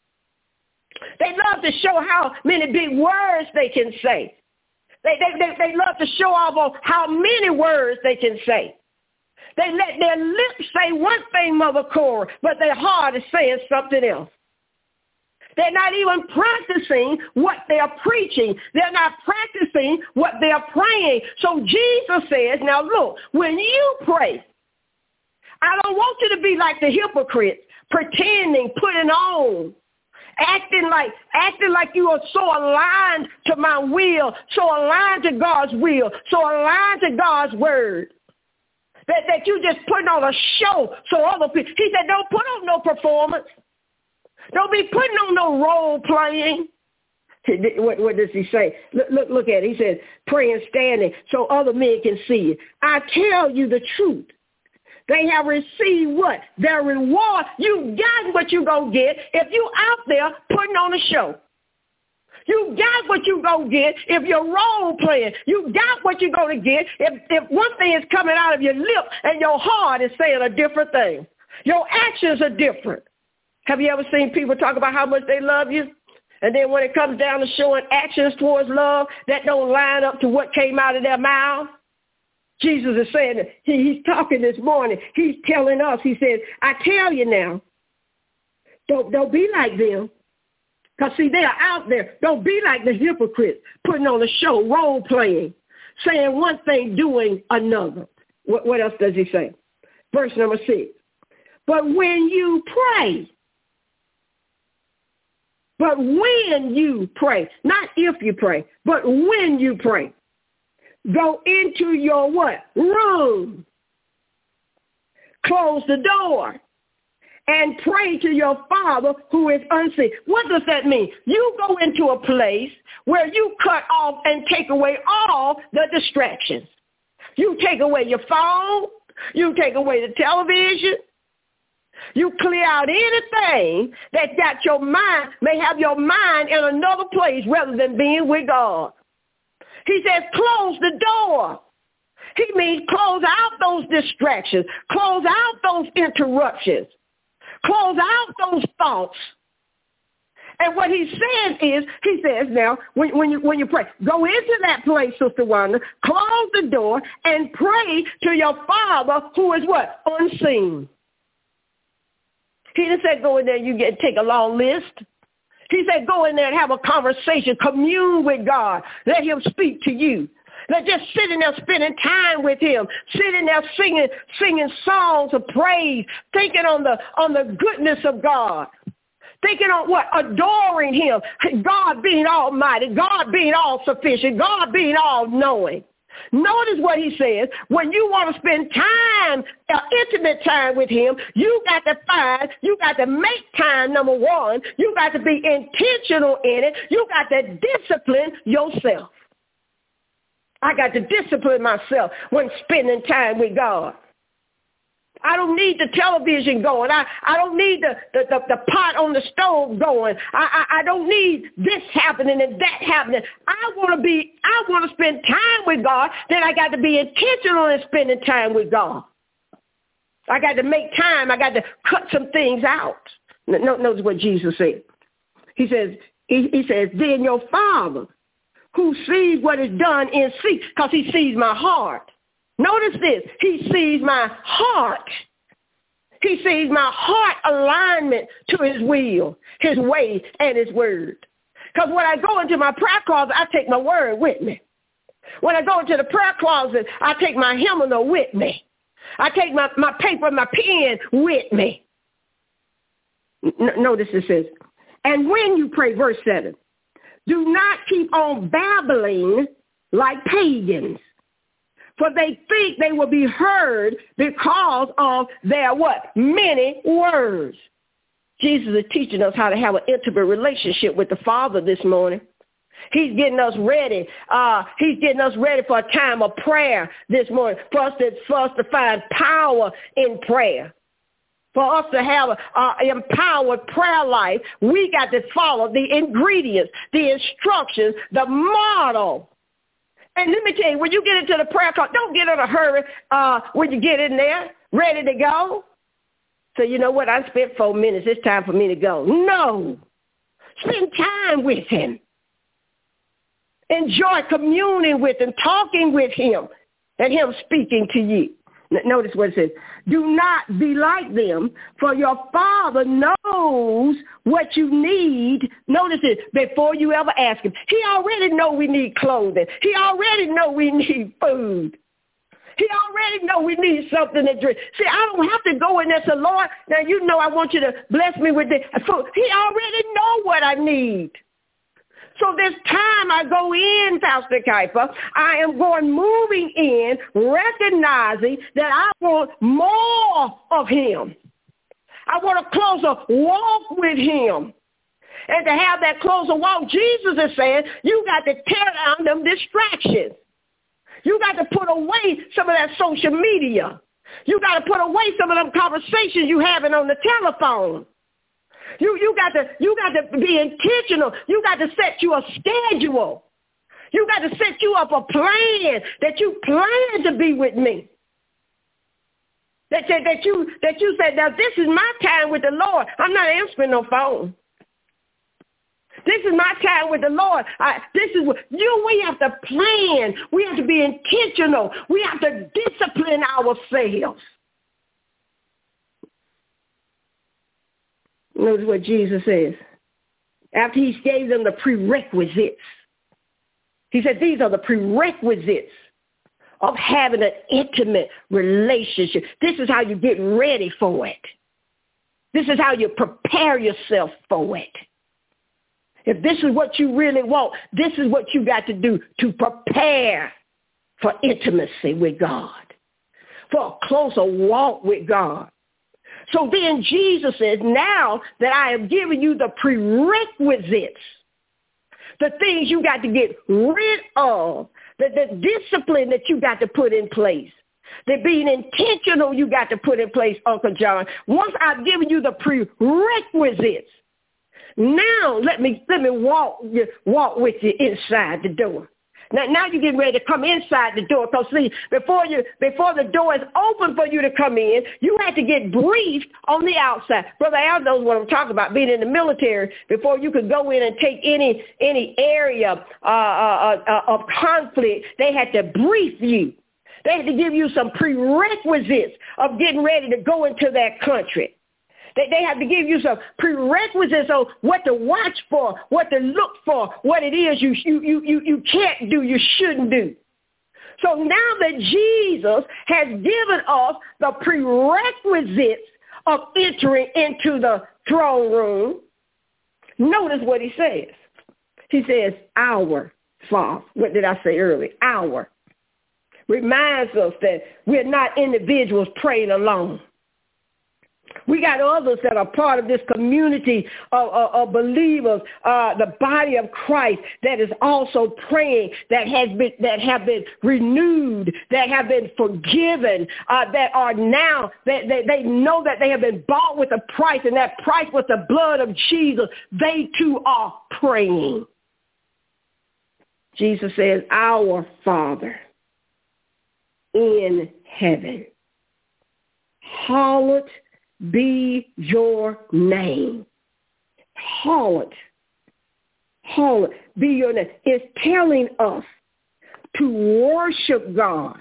They love to show how many big words they can say. They, they, they, they love to show off on how many words they can say. They let their lips say one thing, Mother Cora, but their heart is saying something else. They're not even practicing what they're preaching. They're not practicing what they're praying. So Jesus says, now look, when you pray, I don't want you to be like the hypocrites, pretending, putting on, acting like acting like you are so aligned to my will, so aligned to God's will, so aligned to God's word, that, that you just putting on a show so other people. He said, don't put on no performance. Don't be putting on no role playing. What, what does he say? Look, look, look at it. He says, praying standing so other men can see it. I tell you the truth. They have received what? Their reward. You got what you going to get if you out there putting on a show. You got what you going to get if you're role playing. You got what you're going to get if, if one thing is coming out of your lip and your heart is saying a different thing. Your actions are different. Have you ever seen people talk about how much they love you? And then when it comes down to showing actions towards love that don't line up to what came out of their mouth, Jesus is saying, he, he's talking this morning. He's telling us, he says, I tell you now, don't, don't be like them. Because, see, they are out there. Don't be like the hypocrites, putting on a show, role playing, saying one thing, doing another. What, what else does he say? Verse number six. But when you pray, but when you pray, not if you pray, but when you pray, go into your what? Room. Close the door and pray to your Father who is unseen. What does that mean? You go into a place where you cut off and take away all the distractions. You take away your phone. You take away the television. You clear out anything that got your mind, may have your mind in another place rather than being with God. He says, close the door. He means close out those distractions. Close out those interruptions. Close out those thoughts. And what he says is, he says now, when, when you when you pray, go into that place, Sister Wanda, close the door and pray to your Father who is what? Unseen. He didn't say go in there and you get take a long list. He said go in there and have a conversation, commune with God. Let him speak to you. Let just sitting there spending time with him, sitting there singing singing songs of praise, thinking on the on the goodness of God. Thinking on what? Adoring him. God being almighty. God being all sufficient. God being all knowing. Notice what he says. When you want to spend time, uh, intimate time with him, you got to find, you got to make time, number one. You got to be intentional in it. You got to discipline yourself. I got to discipline myself when spending time with God. I don't need the television going. I, I don't need the, the, the, the pot on the stove going. I, I, I don't need this happening and that happening. I want to be, I want to spend time with God. Then I got to be intentional in spending time with God. I got to make time. I got to cut some things out. Notice what Jesus said. He says, he, he says, then your Father who sees what is done in secret, because he sees my heart. Notice this. He sees my heart. He sees my heart alignment to his will, his way, and his word. Because when I go into my prayer closet, I take my word with me. When I go into the prayer closet, I take my hymnal with me. I take my, my paper, my pen with me. N- notice it says, and when you pray, verse seven, do not keep on babbling like pagans, for they think they will be heard because of their what? Many words. Jesus is teaching us how to have an intimate relationship with the Father this morning. He's getting us ready. Uh, he's getting us ready for a time of prayer this morning, for us to, for us to find power in prayer. For us to have an empowered prayer life, we got to follow the ingredients, the instructions, the model. And let me tell you, when you get into the prayer call, don't get in a hurry uh, when you get in there, ready to go. So you know what? I spent four minutes. It's time for me to go. No. Spend time with him. Enjoy communing with him, talking with him, and him speaking to you. Notice what it says. Do not be like them, for your Father knows what you need. Notice it, before you ever ask him. He already know we need clothing. He already know we need food. He already know we need something to drink. See, I don't have to go in there and say, Lord, now you know I want you to bless me with this food. He already know what I need. So this time I go in, Pastor Kuiper, I am going moving in, recognizing that I want more of him. I want a closer walk with him. And to have that closer walk, Jesus is saying, you got to tear down them distractions. You got to put away some of that social media. You got to put away some of them conversations you having on the telephone. You you got to you got to be intentional. You got to set you a schedule. You got to set you up a plan that you plan to be with me. That that, that you that you said, now this is my time with the Lord. I'm not answering no phone. This is my time with the Lord. I, this is what you, we have to plan. We have to be intentional. We have to discipline ourselves. Notice what Jesus says. After he gave them the prerequisites, he said, these are the prerequisites of having an intimate relationship. This is how you get ready for it. This is how you prepare yourself for it. If this is what you really want, this is what you got to do to prepare for intimacy with God, for a closer walk with God. So then Jesus says, now that I have given you the prerequisites, the things you got to get rid of, the, the discipline that you got to put in place, the being intentional you got to put in place, Uncle John. Once I've given you the prerequisites, now let me let me walk you, walk with you inside the door. Now, now you're getting ready to come inside the door. Because, see, before you before the door is open for you to come in, you have to get briefed on the outside. Brother Al knows what I'm talking about, being in the military. Before you could go in and take any any area uh, uh, uh, of conflict, they had to brief you. They had to give you some prerequisites of getting ready to go into that country. They, they have to give you some prerequisites on what to watch for, what to look for, what it is you, you, you, you can't do, you shouldn't do. So now that Jesus has given us the prerequisites of entering into the throne room, notice what he says. He says, our Father. What did I say earlier? Our. Reminds us that we're not individuals praying alone. We got others that are part of this community of, of, of believers, uh, the body of Christ, that is also praying, that has been that have been renewed, that have been forgiven, uh, that are now that they, they know that they have been bought with a price, and that price was the blood of Jesus. They too are praying. Jesus says, "Our Father in heaven, hallowed be your name." Hallowed, hallowed be your name. It's telling us to worship God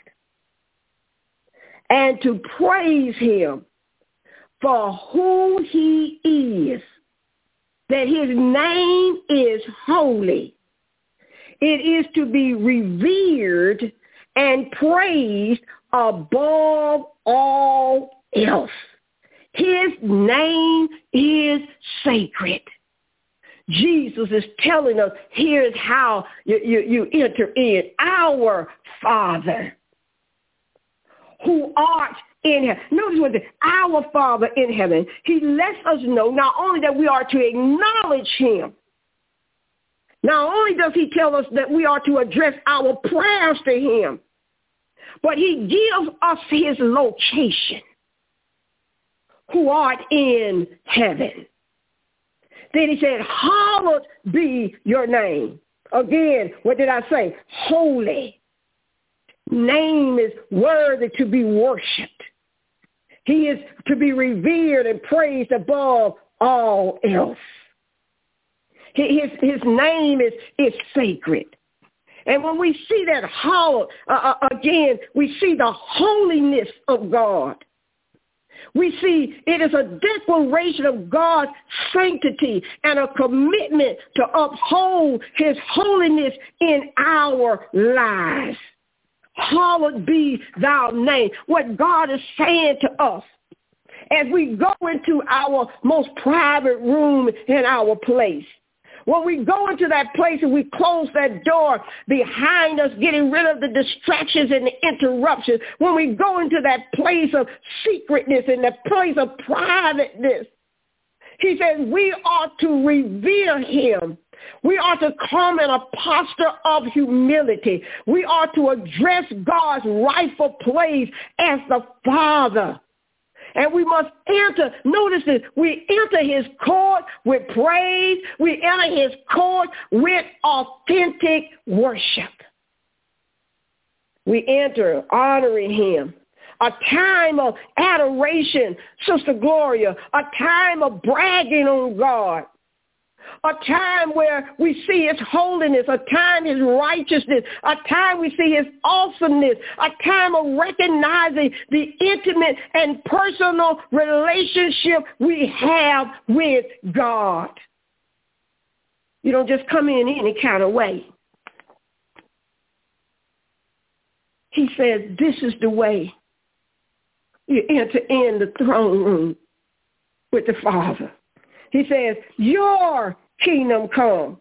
and to praise him for who he is, that his name is holy. It is to be revered and praised above all else. His name is sacred. Jesus is telling us, here's how you, you, you enter in. Our Father, who art in heaven. Notice what the, our Father in heaven, he lets us know not only that we are to acknowledge him, not only does he tell us that we are to address our prayers to him, but he gives us his location, who art in heaven. Then he said, hallowed be your name. Again, what did I say? Holy. Name is worthy to be worshipped. He is to be revered and praised above all else. His, his name is, is sacred. And when we see that hallowed, uh, again, we see the holiness of God. We see it is a declaration of God's sanctity and a commitment to uphold his holiness in our lives. Hallowed be thy name. What God is saying to us as we go into our most private room in our place. When we go into that place and we close that door behind us, getting rid of the distractions and the interruptions, when we go into that place of secretness and that place of privateness, he says we are to revere him. We are to come in a posture of humility. We are to address God's rightful place as the Father. And we must enter, notice this, we enter his court with praise. We enter his court with authentic worship. We enter honoring him. A time of adoration, Sister Gloria, a time of bragging on God. a time where we see his holiness, a time his righteousness, a time we see his awesomeness, a time of recognizing the intimate and personal relationship we have with God. You don't just come in any kind of way. He says, this is the way you enter in the throne room with the Father. He says, your kingdom come.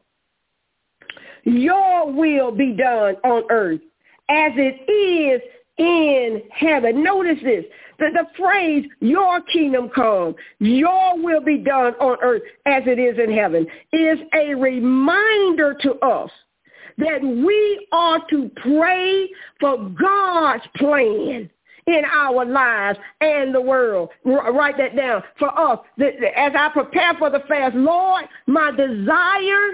Your will be done on earth as it is in heaven. Notice this. The, the phrase, your kingdom come, your will be done on earth as it is in heaven, is a reminder to us that we are to pray for God's plan in our lives and the world. Write that down for us. As I prepare for the fast, Lord, my desire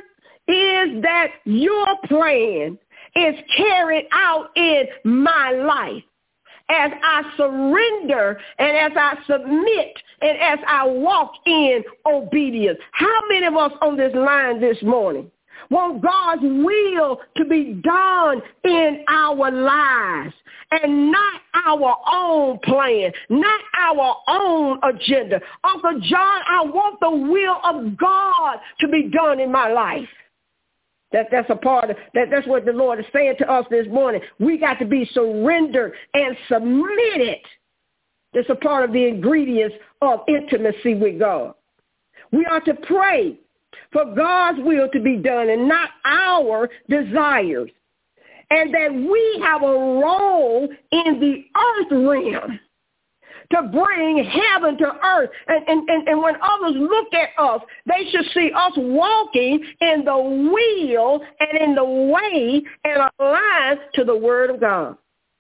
is that your plan is carried out in my life. As I surrender and as I submit and as I walk in obedience. How many of us on this line this morning want God's will to be done in our lives and not our own plan, not our own agenda? Uncle John, I want the will of God to be done in my life. That, that's a part of that. That's what the Lord is saying to us this morning. We got to be surrendered and submitted. That's a part of the ingredients of intimacy with God. We are to pray for God's will to be done and not our desires. And that we have a role in the earth realm to bring heaven to earth. And, and, and, and when others look at us, they should see us walking in the will and in the way and aligned to the word of God.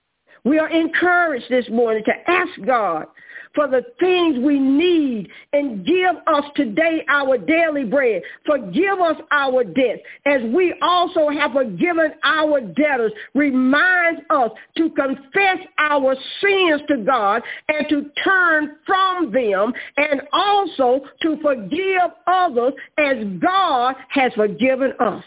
We are encouraged this morning to ask God for the things we need and give us today our daily bread. Forgive us our debts as we also have forgiven our debtors. Reminds us to confess our sins to God and to turn from them, and also to forgive others as God has forgiven us.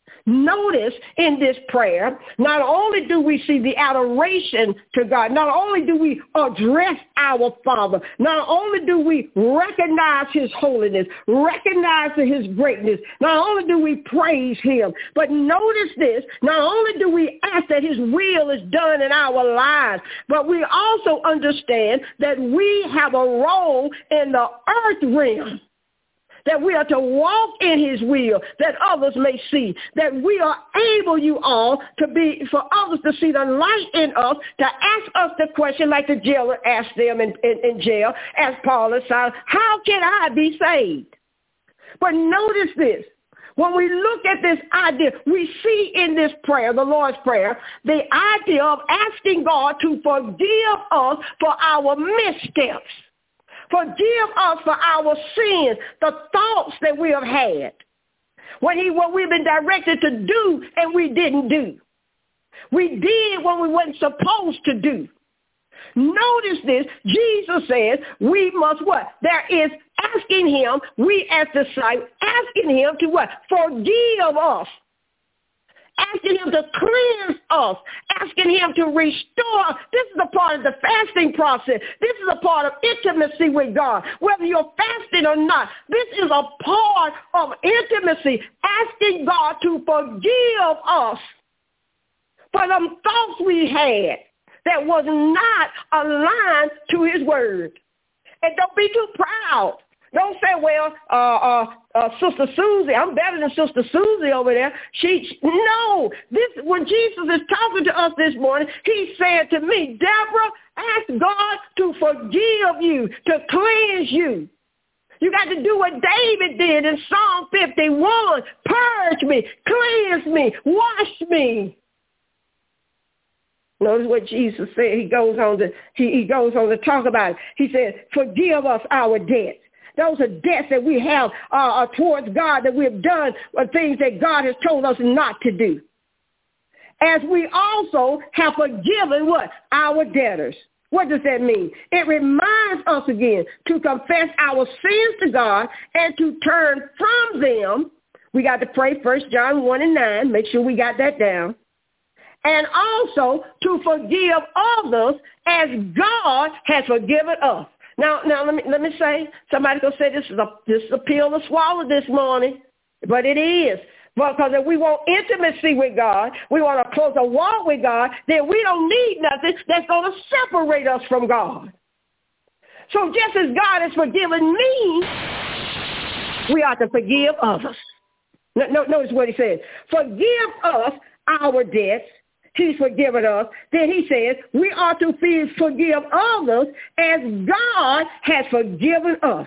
Notice in this prayer, not only do we see the adoration to God, not only do we address our Father, not only do we recognize his holiness, recognize his greatness, not only do we praise him, but notice this, not only do we ask that his will is done in our lives, but we also understand that we have a role in the earth realm. That we are to walk in his will, that others may see, that we are able, you all, to be, for others to see the light in us, to ask us the question like the jailer asked them in, in, in jail, as Paul and Silas, how can I be saved? But notice this. When we look at this idea, we see in this prayer, the Lord's Prayer, the idea of asking God to forgive us for our missteps. Forgive us for our sins, the thoughts that we have had, when he, what we've been directed to do and we didn't do. We did what we weren't supposed to do. Notice this, Jesus says we must what? There is asking him, we as disciples, asking him to what? Forgive us. Asking him to cleanse us, asking him to restore. This is a part of the fasting process. This is a part of intimacy with God. Whether you're fasting or not, this is a part of intimacy, asking God to forgive us for the thoughts we had that was not aligned to his word. And don't be too proud. Don't say, well, uh, uh, uh, Sister Susie, I'm better than Sister Susie over there. She, she no, this when Jesus is talking to us this morning, he said to me, Deborah, ask God to forgive you, to cleanse you. You got to do what David did in Psalm fifty-one. Purge me, cleanse me, wash me. Notice what Jesus said. He goes on to he, he goes on to talk about it. He said, forgive us our debts. Those are debts that we have uh, towards God, that we have done, uh, things that God has told us not to do. As we also have forgiven what? Our debtors. What does that mean? It reminds us again to confess our sins to God and to turn from them We got to pray First John one and nine. Make sure we got that down. And also to forgive others as God has forgiven us. Now, now let me let me say, somebody's gonna say this is a this is a pill to swallow this morning, but it is. Because if we want intimacy with God, we want a closer walk with God, then we don't need nothing that's going to separate us from God. So just as God has forgiven me, we ought to forgive others. No, no, notice what he says. Forgive us our debts. He's forgiven us. Then he says we ought to forgive others as God has forgiven us.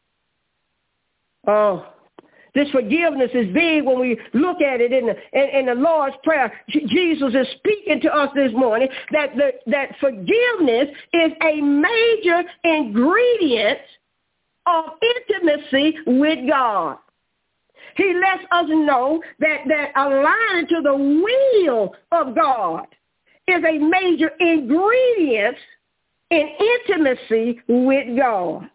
Oh. This forgiveness is big when we look at it in the, in, in the Lord's Prayer. J- Jesus is speaking to us this morning that, the, that forgiveness is a major ingredient of intimacy with God. He lets us know that, that aligning to the will of God is a major ingredient in intimacy with God.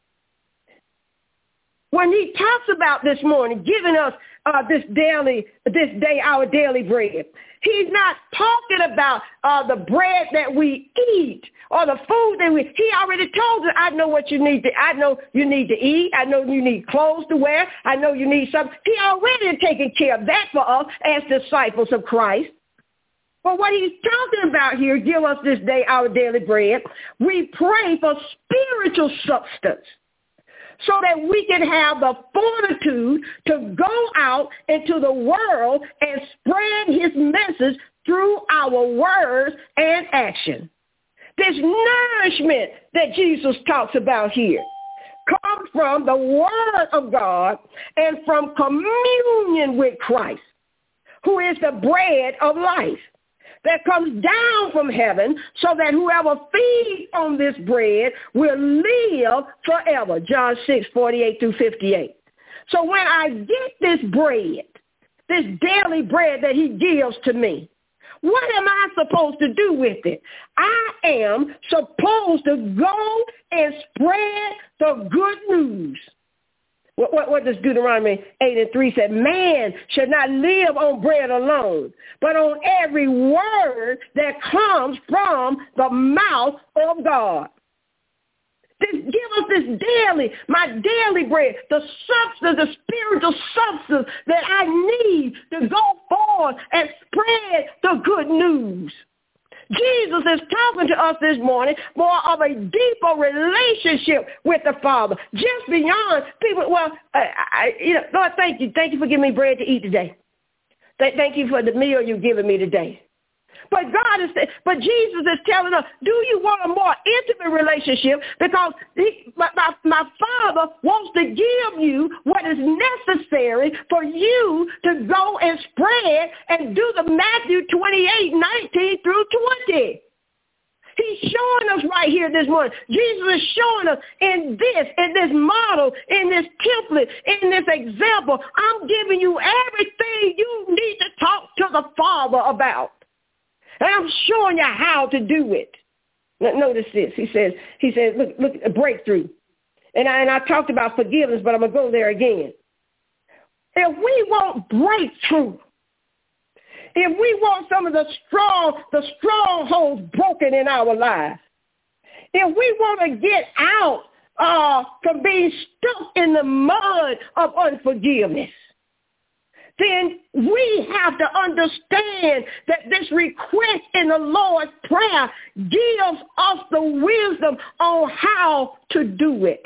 When he talks about this morning, giving us uh, this daily, this day, our daily bread, he's not talking about uh, the bread that we eat or the food that we. He already told us, I know what you need to. I know you need to eat. I know you need clothes to wear. I know you need something. He already taken care of that for us as disciples of Christ. But what he's talking about here, give us this day our daily bread. We pray for spiritual substance, so that we can have the fortitude to go out into the world and spread his message through our words and action. This nourishment that Jesus talks about here comes from the word of God and from communion with Christ, who is the bread of life that comes down from heaven, so that whoever feeds on this bread will live forever. John six, forty-eight through fifty-eight. So when I get this bread, this daily bread that he gives to me, what am I supposed to do with it? I am supposed to go and spread the good news. What, what, what does Deuteronomy eight and three say? Man should not live on bread alone, but on every word that comes from the mouth of God. This, give us this daily, my daily bread, the substance, the spiritual substance that I need to go forward and spread the good news. Jesus is talking to us this morning more of a deeper relationship with the Father, just beyond people. Well, I, I, you know, Lord, thank you. Thank you for giving me bread to eat today. Th- thank you for the meal you've given me today. But God is, but Jesus is telling us, do you want a more intimate relationship? Because he, my, my, my Father wants to give you what is necessary for you to go and spread and do the Matthew twenty-eight, nineteen through twenty. He's showing us right here this morning. Jesus is showing us in this, in this model, in this template, in this example. I'm giving you everything you need to talk to the Father about. And I'm showing you how to do it. Now, notice this. He says, he says, look, look, a breakthrough. And I, and I talked about forgiveness, but I'm going to go there again. If we want breakthrough, if we want some of the strong, the strongholds broken in our lives, if we want to get out uh, from being stuck in the mud of unforgiveness, then we have to understand that this request in the Lord's Prayer gives us the wisdom on how to do it.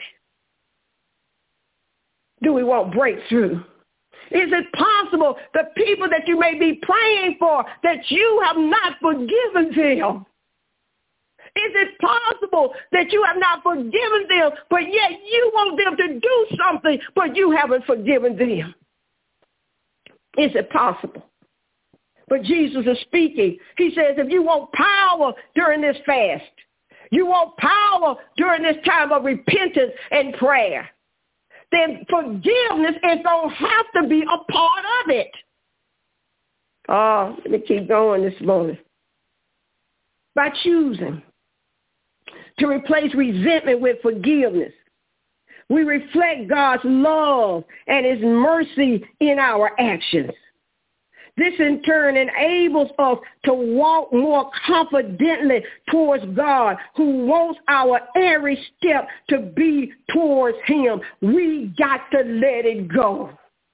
Do we want breakthrough? Is it possible the people that you may be praying for, that you have not forgiven them? Is it possible that you have not forgiven them, but yet you want them to do something, but you haven't forgiven them? Is it possible? But Jesus is speaking. He says, if you want power during this fast, you want power during this time of repentance and prayer, then forgiveness is going to have to be a part of it. Oh, let me keep going this morning. By choosing to replace resentment with forgiveness, We reflect God's love and his mercy in our actions. This in turn enables us to walk more confidently towards God, who wants our every step to be towards him. We got to let it go.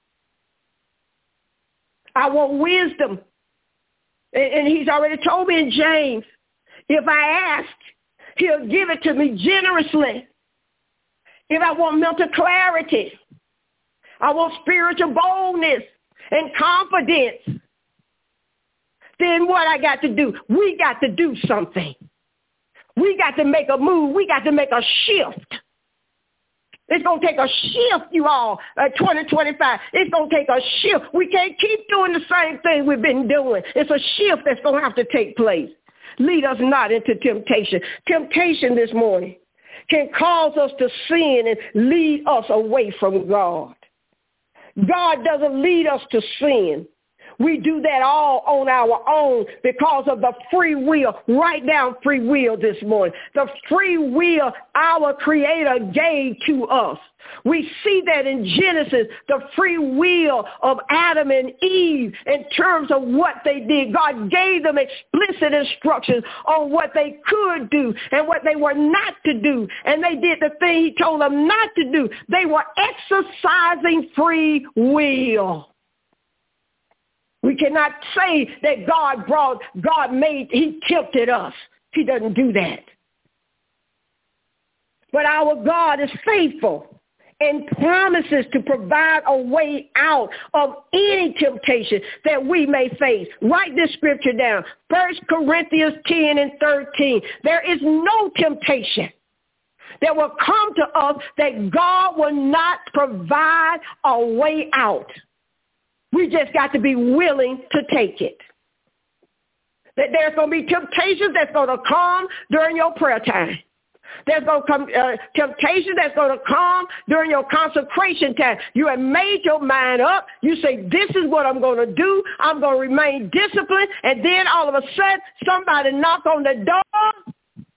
I want wisdom. And he's already told me in James, if I ask, he'll give it to me generously. If I want mental clarity, I want spiritual boldness and confidence, then what I got to do? We got to do something. We got to make a move. We got to make a shift. It's going to take a shift, you all, uh, twenty twenty-five. It's going to take a shift. We can't keep doing the same thing we've been doing. It's a shift that's going to have to take place. Lead us not into temptation. Temptation this morning can cause us to sin and lead us away from God. God doesn't lead us to sin. We do that all on our own because of the free will. Write down free will this morning. The free will our Creator gave to us. We see that in Genesis, the free will of Adam and Eve in terms of what they did. God gave them explicit instructions on what they could do and what they were not to do. And they did the thing he told them not to do. They were exercising free will. We cannot say that God brought, God made, he tempted us. He doesn't do that. But our God is faithful and promises to provide a way out of any temptation that we may face. Write this scripture down. First Corinthians ten and thirteen. There is no temptation that will come to us that God will not provide a way out. We just got to be willing to take it. That there's going to be temptations that's going to come during your prayer time. There's going to come uh, temptation that's going to come during your consecration time. You have made your mind up. You say, this is what I'm going to do. I'm going to remain disciplined. And then all of a sudden, somebody knock on the door.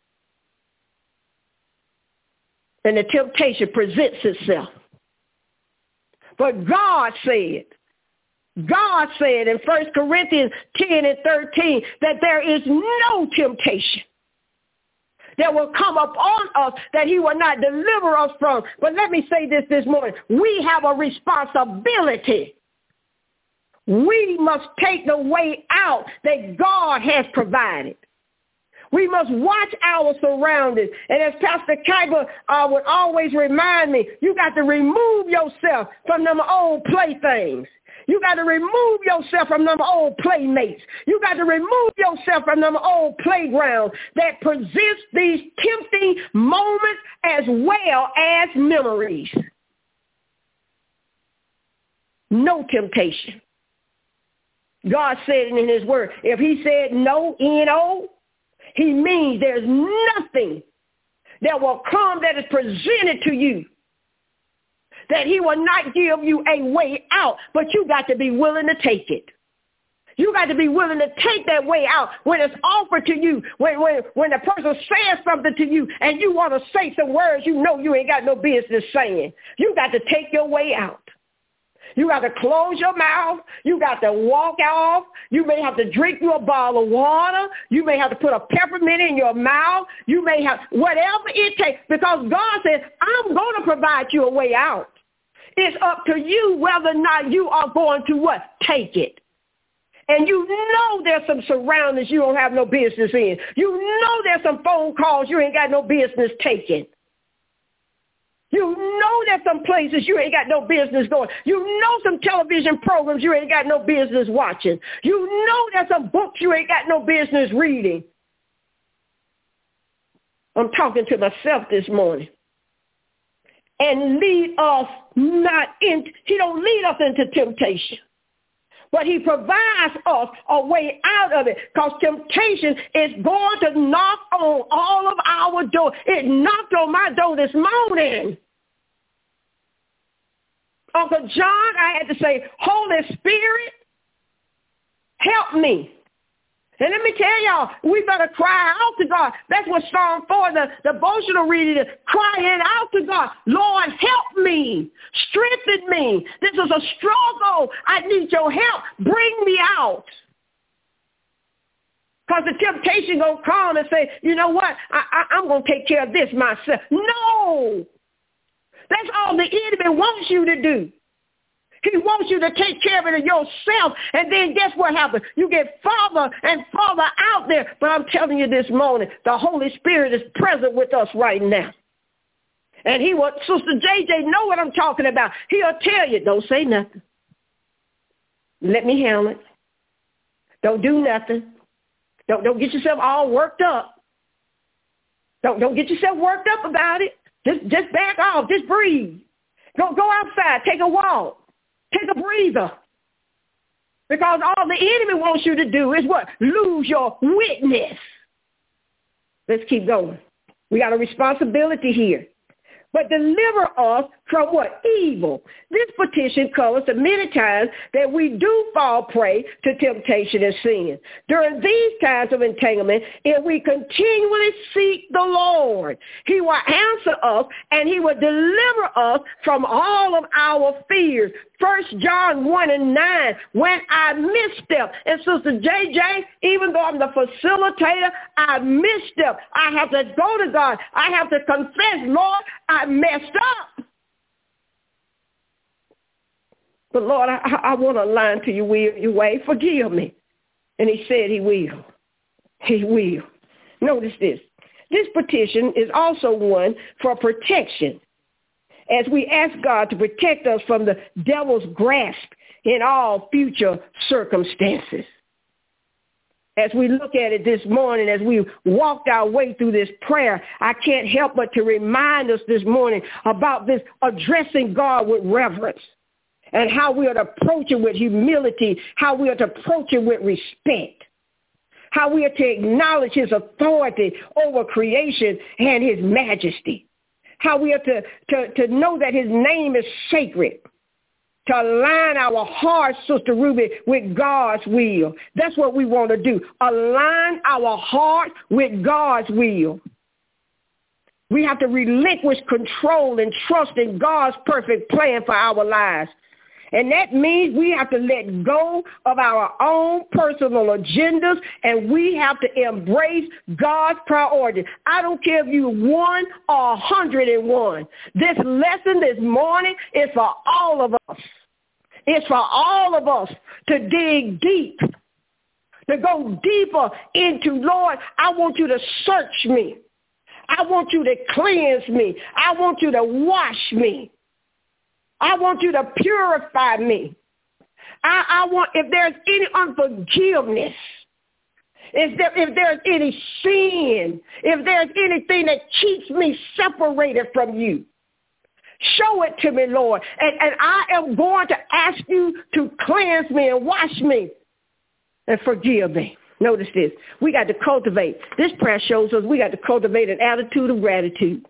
And the temptation presents itself. But God said, God said in First Corinthians ten and thirteen that there is no temptation that will come upon us that he will not deliver us from. But let me say this this morning. We have a responsibility. We must take the way out that God has provided. We must watch our surroundings. And as Pastor Kiber uh, would always remind me, you got to remove yourself from them old playthings. You got to remove yourself from them old playmates. You got to remove yourself from them old playgrounds that presents these tempting moments as well as memories. No temptation. God said it in his word. If he said no, N O, he means there's nothing that will come that is presented to you that he will not give you a way out, but you got to be willing to take it. You got to be willing to take that way out when it's offered to you, when when when the person says something to you and you want to say some words you know you ain't got no business saying. You got to take your way out. You got to close your mouth. You got to walk off. You may have to drink you a bottle of water. You may have to put a peppermint in your mouth. You may have whatever it takes, because God says, I'm going to provide you a way out. It's up to you whether or not you are going to what? Take it. And you know there's some surroundings you don't have no business in. You know there's some phone calls you ain't got no business taking. You know there's some places you ain't got no business going. You know some television programs you ain't got no business watching. You know there's some books you ain't got no business reading. I'm talking to myself this morning. And lead us not in, he don't lead us into temptation, but he provides us a way out of it, because temptation is going to knock on all of our doors. It knocked on my door this morning. Uncle John, I had to say, Holy Spirit, help me. And let me tell y'all, we better cry out to God. That's what Psalm four, the devotional reading is, crying out to God. Lord, help me. Strengthen me. This is a struggle. I need your help. Bring me out. Because the temptation going to come and say, you know what, I, I, I'm going to take care of this myself. No. That's all the enemy wants you to do. He wants you to take care of it yourself. And then guess what happens? You get farther and farther out there. But I'm telling you this morning, the Holy Spirit is present with us right now. And he will, Sister J J know what I'm talking about. He'll tell you, don't say nothing. Let me handle it. Don't do nothing. Don't, don't get yourself all worked up. Don't, don't get yourself worked up about it. Just, just back off. Just breathe. Go, go outside. Take a walk. Take a breather. Because all the enemy wants you to do is what? Lose your witness. Let's keep going. We got a responsibility here. But deliver us from what? Evil. This petition covers the many times that we do fall prey to temptation and sin. During these times of entanglement, if we continually seek the Lord, he will answer us and he will deliver us from all of our fears. First John one and nine, when I misstep, and Sister J J, even though I'm the facilitator, I misstep. I have to go to God. I have to confess, Lord, I messed up. But Lord, I, I want to align to your, your way. Forgive me. And he said he will. He will. Notice this. This petition is also one for protection, as we ask God to protect us from the devil's grasp in all future circumstances. As we look at it this morning, as we walked our way through this prayer, I can't help but to remind us this morning about this addressing God with reverence and how we are to approach it with humility, how we are to approach it with respect, how we are to acknowledge his authority over creation and his majesty, how we are to, to, to know that his name is sacred, to align our hearts, Sister Ruby, with God's will. That's what we want to do, align our heart with God's will. We have to relinquish control and trust in God's perfect plan for our lives. And that means we have to let go of our own personal agendas, and we have to embrace God's priorities. I don't care if you're one or one hundred and one. This lesson this morning is for all of us. It's for all of us to dig deep, to go deeper into, Lord, I want you to search me. I want you to cleanse me. I want you to wash me. I want you to purify me. I, I want, if there's any unforgiveness, if, there, if there's any sin, if there's anything that keeps me separated from you, show it to me, Lord. And, and I am going to ask you to cleanse me and wash me and forgive me. Notice this. We got to cultivate. This prayer shows us we got to cultivate an attitude of gratitude.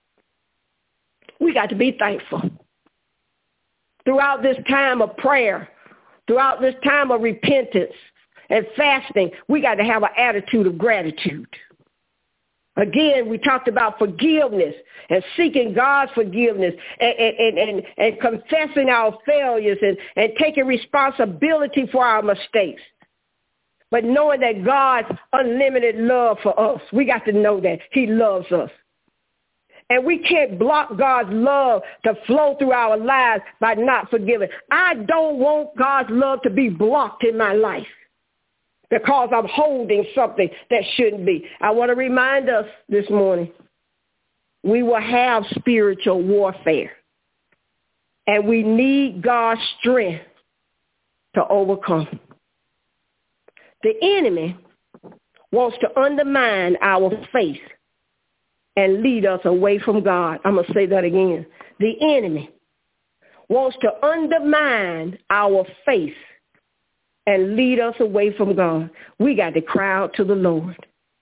We got to be thankful. Throughout this time of prayer, throughout this time of repentance and fasting, we got to have an attitude of gratitude. Again, we talked about forgiveness and seeking God's forgiveness and, and, and, and confessing our failures and, and taking responsibility for our mistakes. But knowing that God's unlimited love for us, we got to know that he loves us. And we can't block God's love to flow through our lives by not forgiving. I don't want God's love to be blocked in my life because I'm holding something that shouldn't be. I want to remind us this morning, we will have spiritual warfare. And we need God's strength to overcome. The enemy wants to undermine our faith and lead us away from God. I'm going to say that again. The enemy wants to undermine our faith and lead us away from God. We got to cry out to the Lord.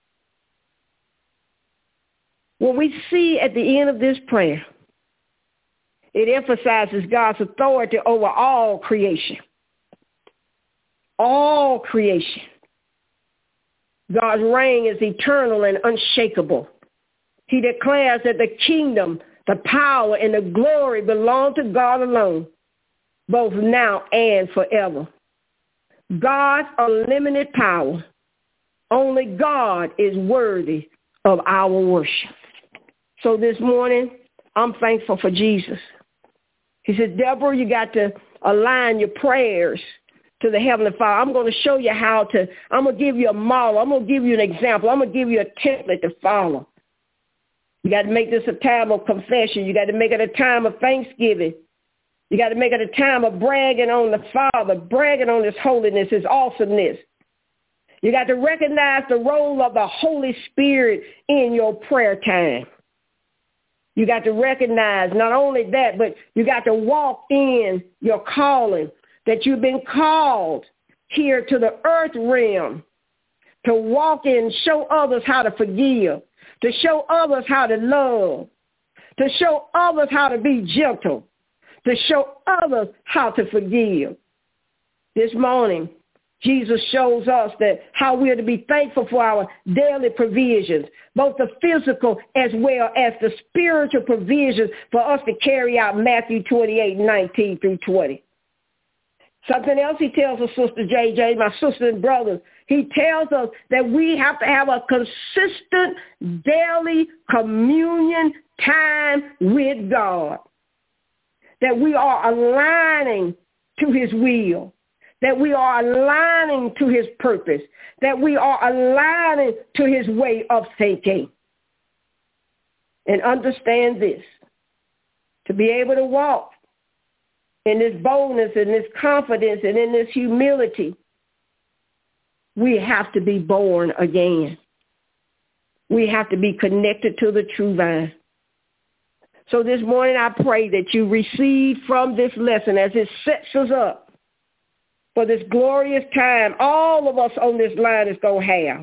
When we see at the end of this prayer, it emphasizes God's authority over all creation. All creation. God's reign is eternal and unshakable. He declares that the kingdom, the power, and the glory belong to God alone, both now and forever. God's unlimited power. Only God is worthy of our worship. So this morning, I'm thankful for Jesus. He said, Deborah, you got to align your prayers to the Heavenly Father. I'm going to show you how to, I'm going to give you a model. I'm going to give you an example. I'm going to give you a template to follow. You got to make this a time of confession. You got to make it a time of thanksgiving. You got to make it a time of bragging on the Father, bragging on his holiness, his awesomeness. You got to recognize the role of the Holy Spirit in your prayer time. You got to recognize not only that, but you got to walk in your calling, that you've been called here to the earth realm to walk in, show others how to forgive, to show others how to love, to show others how to be gentle, to show others how to forgive. This morning, Jesus shows us that how we are to be thankful for our daily provisions, both the physical as well as the spiritual provisions for us to carry out Matthew twenty-eight, nineteen through twenty. Something else he tells us, Sister J J, my sisters and brothers, he tells us that we have to have a consistent daily communion time with God, that we are aligning to his will, that we are aligning to his purpose, that we are aligning to his way of thinking. And understand this, to be able to walk in this boldness and this confidence and in this humility, we have to be born again. We have to be connected to the true vine. So this morning I pray that you receive from this lesson as it sets us up for this glorious time all of us on this line is going to have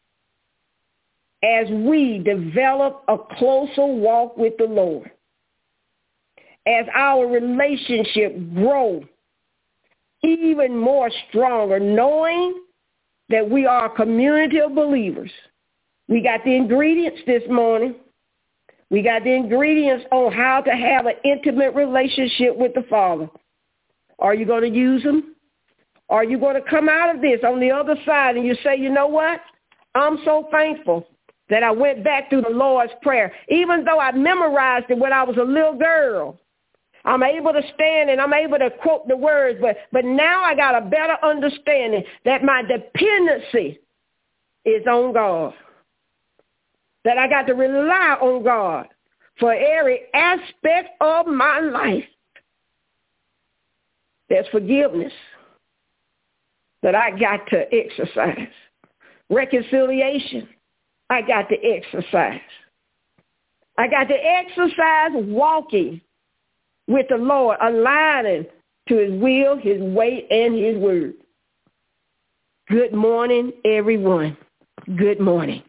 as we develop a closer walk with the Lord, as our relationship grows even more stronger, knowing that we are a community of believers. We got the ingredients this morning. We got the ingredients on how to have an intimate relationship with the Father. Are you going to use them? Are you going to come out of this on the other side and you say, you know what? I'm so thankful that I went back through the Lord's Prayer. Even though I memorized it when I was a little girl, I'm able to stand and I'm able to quote the words, but, but now I got a better understanding that my dependency is on God, that I got to rely on God for every aspect of my life. There's forgiveness that I got to exercise. Reconciliation, I got to exercise. I got to exercise walking with the Lord, aligning to his will, his way, and his word. Good morning, everyone. Good morning.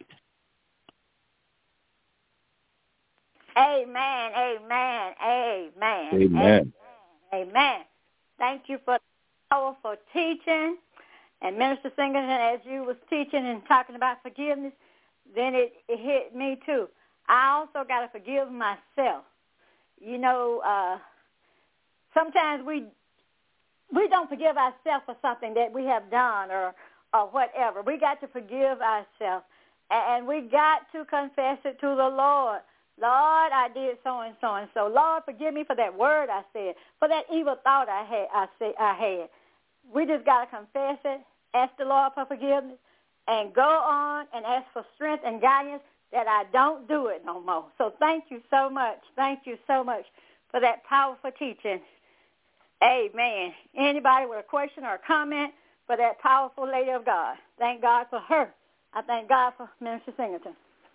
Amen, amen, amen. Amen. Amen. Thank you for the powerful teaching. And Minister Singleton, as you was teaching and talking about forgiveness, then it, it hit me too. I also got to forgive myself. You know, uh, sometimes we we don't forgive ourselves for something that we have done or, or whatever. We got to forgive ourselves. And we got to confess it to the Lord. Lord, I did so and so and so. Lord, forgive me for that word I said, for that evil thought I had. I, say, I had. We just got to confess it, ask the Lord for forgiveness, and go on and ask for strength and guidance that I don't do it no more. So thank you so much. Thank you so much for that powerful teaching. Amen. Anybody with a question or a comment for that powerful lady of God? Thank God for her. I thank God for Minister Singleton.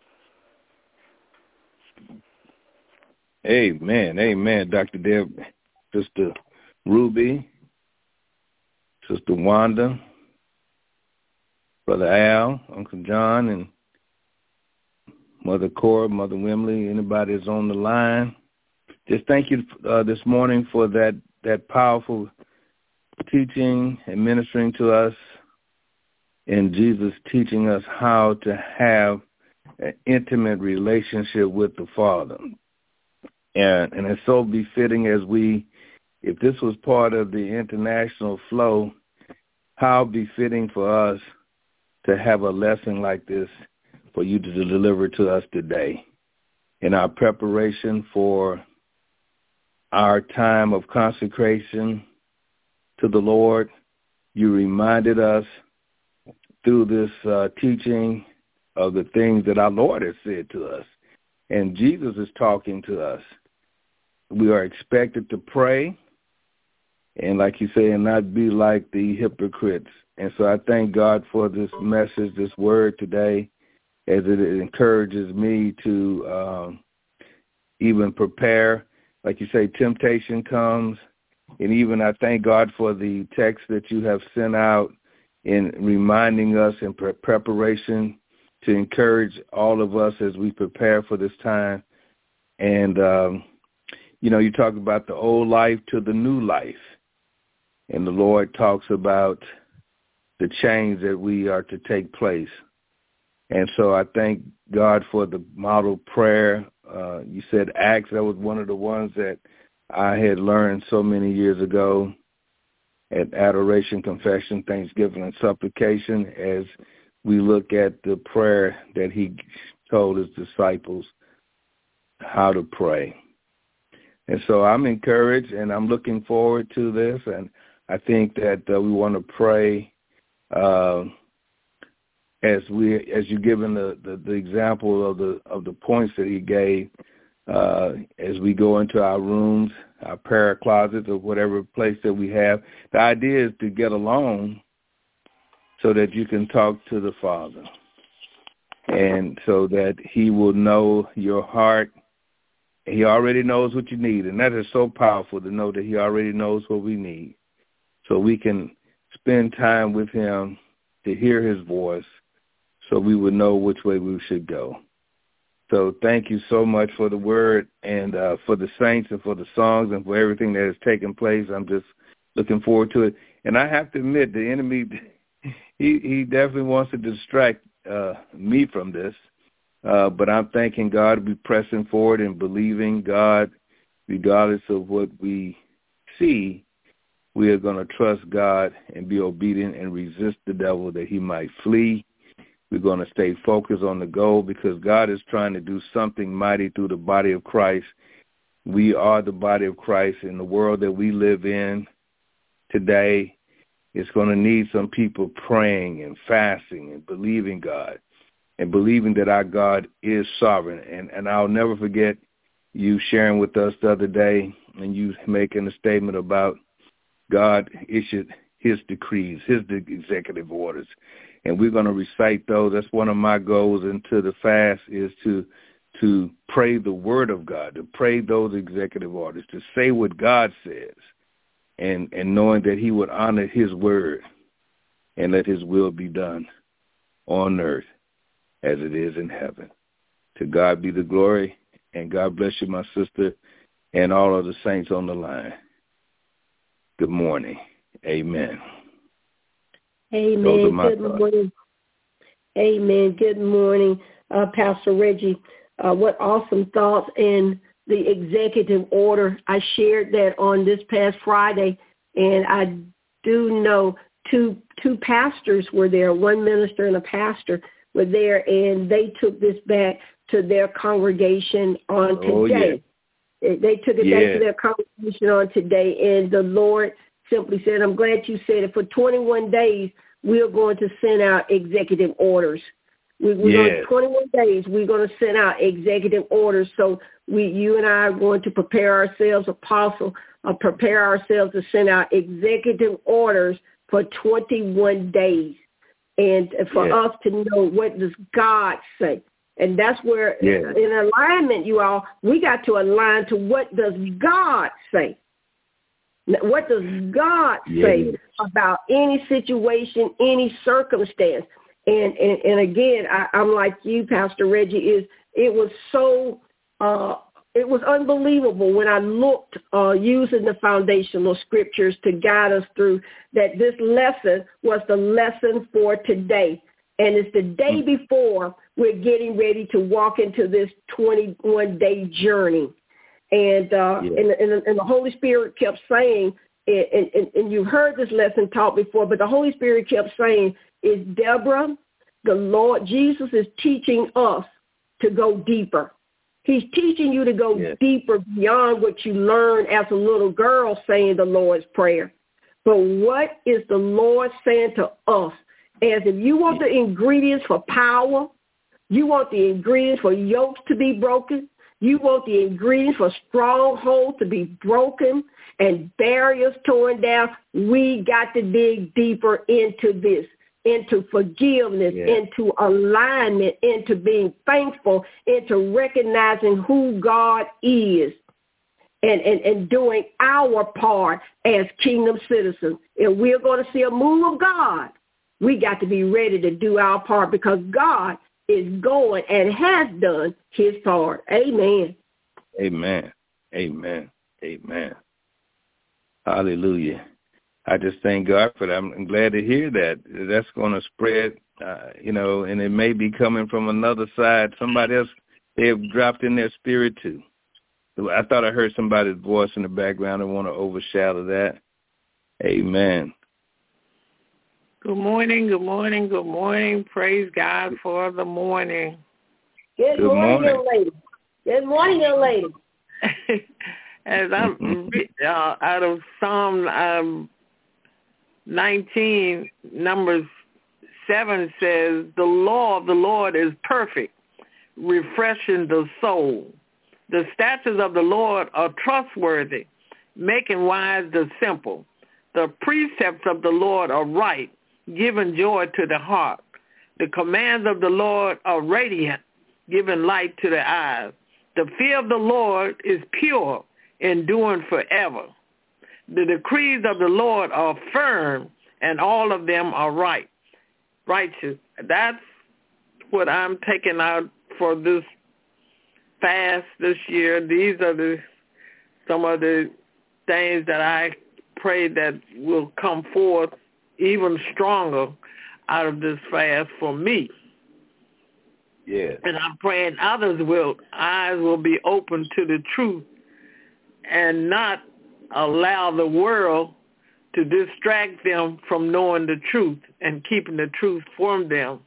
Amen. Amen, Doctor Deb, Sister Ruby, Sister Wanda, Brother Al, Uncle John, and Mother Cora, Mother Wimley, anybody that's on the line. Just thank you uh, this morning for that, that powerful teaching and ministering to us. and Jesus teaching us how to have an intimate relationship with the Father. And, and it's so befitting as we, if this was part of the international flow, how befitting for us to have a lesson like this for you to deliver to us today. In our preparation for our time of consecration to the Lord, you reminded us through this uh, teaching of the things that our Lord has said to us. And Jesus is talking to us. We are expected to pray, and like you say, and not be like the hypocrites. And so I thank God for this message, this word today, as it encourages me to um, even prepare. Like you say, temptation comes, and even I thank God for the text that you have sent out in reminding us in pre- preparation to encourage all of us as we prepare for this time. And, um, you know, you talk about the old life to the new life. And the Lord talks about the change that we are to take place. And so I thank God for the model prayer. Uh, you said Acts. That was one of the ones that I had learned so many years ago at adoration, confession, thanksgiving, and supplication, as we look at the prayer that he told his disciples how to pray. And so I'm encouraged, and I'm looking forward to this. And I think that uh, we want to pray uh, as we, as you given the, the, the example of the of the points that he gave, uh, as we go into our rooms, our prayer closets, or whatever place that we have. The idea is to get alone so that you can talk to the Father, and so that he will know your heart. He already knows what you need, and that is so powerful to know that he already knows what we need. So we can spend time with him to hear his voice so we would know which way we should go. So thank you so much for the word, and uh, for the saints, and for the songs, and for everything that has taken place. I'm just looking forward to it. And I have to admit, the enemy, he, he definitely wants to distract uh, me from this. Uh, but I'm thanking God, be pressing forward and believing God, regardless of what we see. We are going to trust God and be obedient and resist the devil that he might flee. We're going to stay focused on the goal, because God is trying to do something mighty through the body of Christ. We are the body of Christ. In the world that we live in today, it's going to need some people praying and fasting and believing God, and believing that our God is sovereign. And, and I'll never forget you sharing with us the other day, and you making a statement about God issued his decrees, his executive orders. And we're going to recite those. That's one of my goals into the fast, is to to pray the word of God, to pray those executive orders, to say what God says, and, and knowing that he would honor his word and let his will be done on earth as it is in heaven. To God be the glory, and God bless you, my sister, and all of the saints on the line. Good morning. Amen. Amen. Good thoughts. morning. Amen. Good morning, uh, Pastor Reggie. Uh, what awesome thoughts. And the executive order, I shared that on this past Friday, and I do know two two pastors were there, one minister and a pastor were there, and they took this back to their congregation on oh, today. Yeah. They took it yeah. back to their congregation on today, and the Lord simply said, I'm glad you said it, for twenty-one days, we're going to send out executive orders. We, we're yes. going to, twenty-one days, we're going to send out executive orders. So we, you and I are going to prepare ourselves, Apostle, uh, prepare ourselves to send out executive orders for twenty-one days. And for yes. us to know, what does God say? And that's where, yes. in alignment, you all, we got to align to what does God say. What does God say yes. about any situation, any circumstance? And and, and again, I, I'm like you, Pastor Reggie, is it was so uh, it was unbelievable when I looked uh, using the foundational scriptures to guide us through that this lesson was the lesson for today. And it's the day before we're getting ready to walk into this twenty-one day journey. And, uh, yeah. and, and, and the Holy Spirit kept saying, and, and, and you heard this lesson taught before, but the Holy Spirit kept saying, is Deborah, the Lord Jesus is teaching us to go deeper. He's teaching you to go yeah. deeper beyond what you learned as a little girl saying the Lord's Prayer. But what is the Lord saying to us? As if you want the ingredients for power, you want the ingredients for yokes to be broken, you want the ingredients for strongholds to be broken and barriers torn down, we got to dig deeper into this, into forgiveness, yeah. into alignment, into being thankful, into recognizing who God is. And, and, and doing our part as kingdom citizens. And we're going to see a move of God. We got to be ready to do our part because God is going and has done his part. Amen. Amen. Amen. Amen. Hallelujah. I just thank God for that. I'm glad to hear that. That's going to spread, uh, you know, and it may be coming from another side. Somebody else, they have dropped in their spirit too. I thought I heard somebody's voice in the background. I want to overshadow that. Amen. Good morning, good morning, good morning. Praise God for the morning. Good, good morning, morning, young lady. Good morning, young lady. As I'm uh, out of Psalm um, nineteen, Numbers seven says, the law of the Lord is perfect, refreshing the soul. The statutes of the Lord are trustworthy, making wise the simple. The precepts of the Lord are right, giving joy to the heart. The commands of the Lord are radiant, giving light to the eyes. The fear of the Lord is pure, enduring forever. The decrees of the Lord are firm, and all of them are right, righteous. That's what I'm taking out for this fast this year. These are the some of the things that I pray that will come forth even stronger out of this fast for me. Yeah. And I'm praying others will eyes will be open to the truth and not allow the world to distract them from knowing the truth and keeping the truth from them.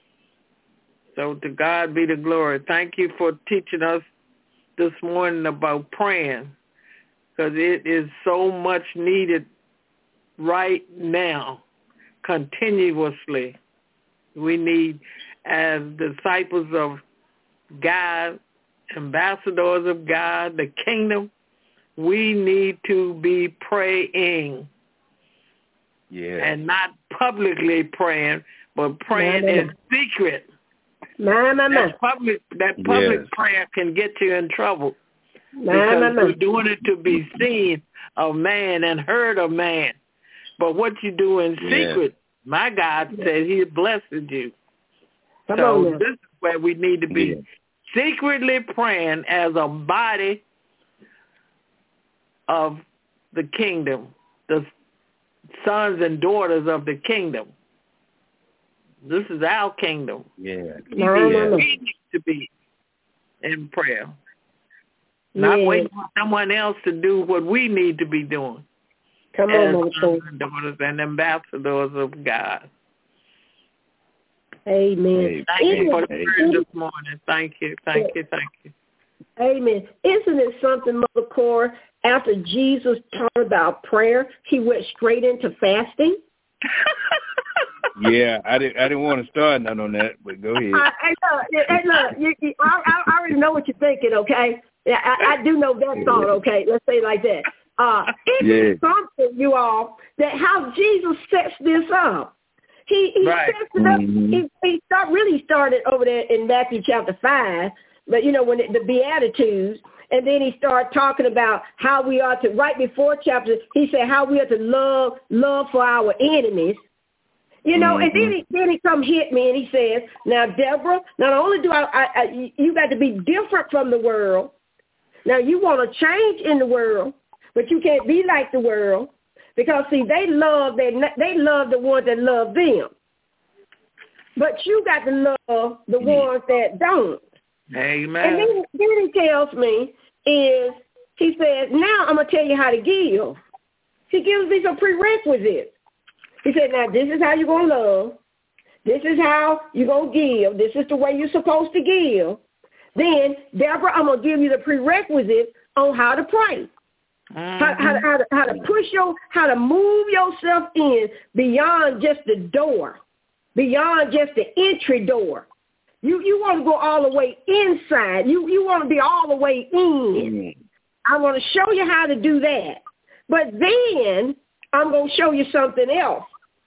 So to God be the glory. Thank you for teaching us this morning about praying, because it is so much needed right now, continuously. We need, as disciples of God, ambassadors of God, the kingdom, we need to be praying. Yeah. And not publicly praying, but praying no, no, no. in secret. No, no, no. That public, that public yes. prayer can get you in trouble. No, because no, no. you're doing it to be seen of man and heard of man. But what you do in yeah. secret, my God said he blessed you. Come so on now. This is where we need to be yeah. secretly praying as a body of the kingdom, the sons and daughters of the kingdom. This is our kingdom. Yeah. We, no, need, no, no. we need to be in prayer. Not yeah. waiting for someone else to do what we need to be doing. Come as on, sons and daughters and ambassadors of God. Amen. Thank Isn't you for the word this morning. Thank you, thank yeah. you, thank you. Amen. Isn't it something, Mother Cora, after Jesus taught about prayer, he went straight into fasting? Yeah, I didn't. I didn't want to start none on that, but go ahead. I, I, look, I, look you, you, I, I already know what you're thinking. Okay, yeah, I, I do know that thought. Okay, let's say it like that. Uh, it's yeah. something, you all, that how Jesus sets this up. He he right. sets it up. Mm-hmm. He, he start, really started over there in Matthew chapter five, but you know when it, the Beatitudes. And then he started talking about how we are to, right before chapter, he said how we are to love, love for our enemies. You know, mm-hmm. and then he, then he come hit me and he says, now, Deborah, not only do I, I, I, you got to be different from the world, Now, you want to change in the world, but you can't be like the world because, see, they love they, they love the ones that love them. But you got to love the ones that don't. Amen. And then, then he tells me is, he says, now I'm going to tell you how to give. He gives me some prerequisites. He said, now this is how you're going to love. This is how you're going to give. This is the way you're supposed to give. Then, Deborah, I'm going to give you the prerequisites on how to pray. Mm-hmm. How, how, how, to, how to push your, how to move yourself in beyond just the door, beyond just the entry door. You you want to go all the way inside. You you want to be all the way in. Mm-hmm. I'm going to show you how to do that. But then I'm going to show you something else.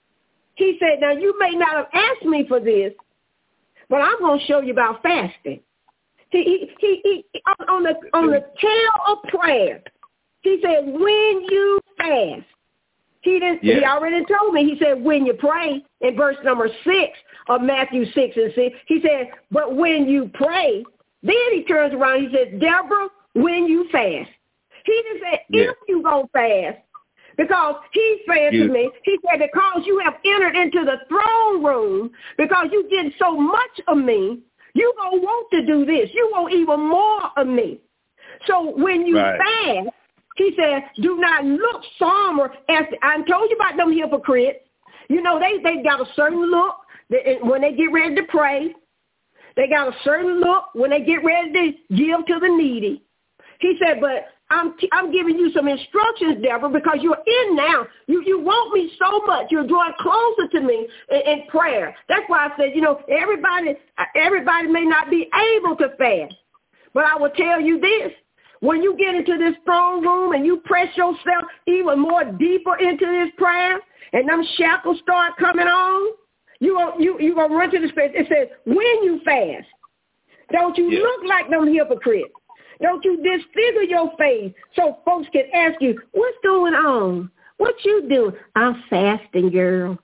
He said, now you may not have asked me for this, but I'm going to show you about fasting. He, he, he, he on the on the tail of prayer, he said, when you fast. He didn't. Yeah. He already told me. He said, when you pray, in verse number six of Matthew six and six, he said, but when you pray, then he turns around. He says, Deborah, when you fast. He didn't say, yeah. if you go fast, because he said yeah. to me, he said, because you have entered into the throne room, because you did so much of me, you going to want to do this. You want even more of me. So when you right. fast, he said, do not look somber. As I told you about them hypocrites. You know, they, they got a certain look when they get ready to pray. They got a certain look when they get ready to give to the needy. He said, but I'm I'm giving you some instructions, Deborah, because you're in now. You you want me so much. You're drawing closer to me in, in prayer. That's why I said, you know, everybody everybody may not be able to fast. But I will tell you this. When you get into this throne room and you press yourself even more deeper into this prayer and them shackles start coming on, you are, you, you're going to run to the space. It says, when you fast, don't you yeah. look like them hypocrites. Don't you disfigure your face so folks can ask you, what's going on? What you doing? I'm fasting, girl.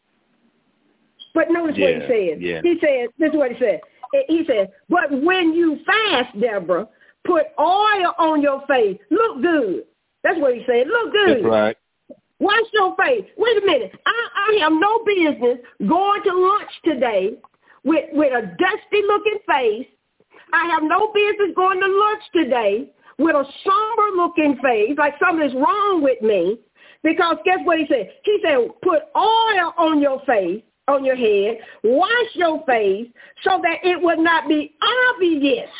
But notice yeah. what he said. Yeah. He said, this is what he said. He said, but when you fast, Deborah, put oil on your face. Look good. That's what he said. Look good. That's right. Wash your face. Wait a minute. I, I have no business going to lunch today with, with a dusty-looking face. I have no business going to lunch today with a somber-looking face, like something's wrong with me. Because guess what he said? He said, put oil on your face, on your head, wash your face so that it would not be obvious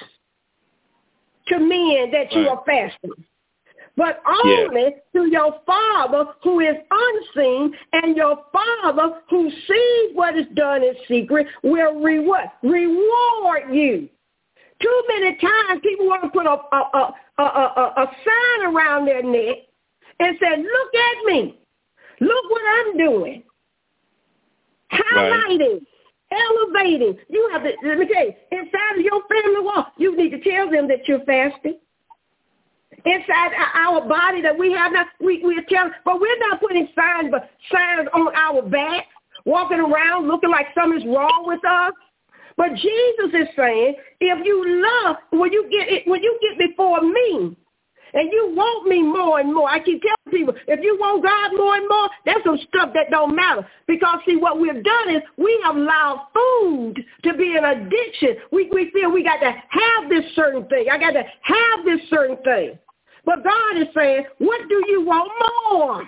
to men that you right. are fasting, but only yeah. to your Father who is unseen, and your Father who sees what is done in secret will reward, reward you. Too many times people want to put a, a, a, a, a, a sign around their neck and say, look at me. Look what I'm doing. Highlighting. Right. Elevating. You have to, let me tell you, inside of your family wall, you need to tell them that you're fasting. Inside our body that we have now, we, we're telling, but we're not putting signs, but signs on our back, walking around looking like something's wrong with us. But Jesus is saying, if you love, when you get when you get before me, and you want me more and more, I keep telling people, if you want God more and more, that's some stuff that don't matter. Because, see, what we've done is we have allowed food to be an addiction. We, we feel we got to have this certain thing. I got to have this certain thing. But God is saying, what do you want more?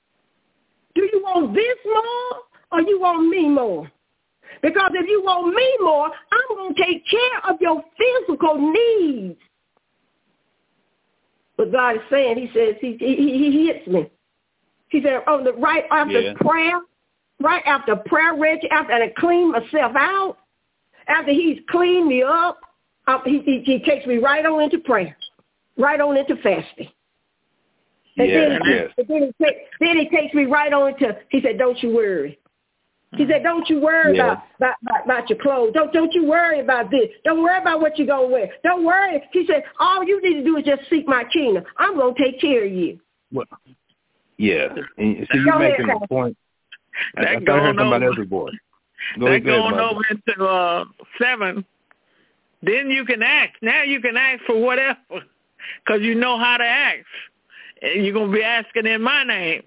Do you want this more or you want me more? Because if you want me more, I'm going to take care of your physical needs. But God is saying, he says, he, he, he hits me. He said, on the right after yeah. prayer, right after prayer, Reggie, after I clean myself out, after he's cleaned me up, uh, he, he, he takes me right on into prayer, right on into fasting. And yeah, then, yes. and then, he take, then he takes me right on into, he said, don't you worry. He said, don't you worry yeah. about, about, about, about your clothes. Don't don't you worry about this. Don't worry about what you're going to wear. Don't worry. He said, all you need to do is just seek my kingdom. I'm going to take care of you. Well, yeah. And so you're making a point. I, I thought I heard somebody else's voice. Go that going over into uh, seven, then you can ask. Now you can ask for whatever. because you know how to ask. And you're going to be asking in my name.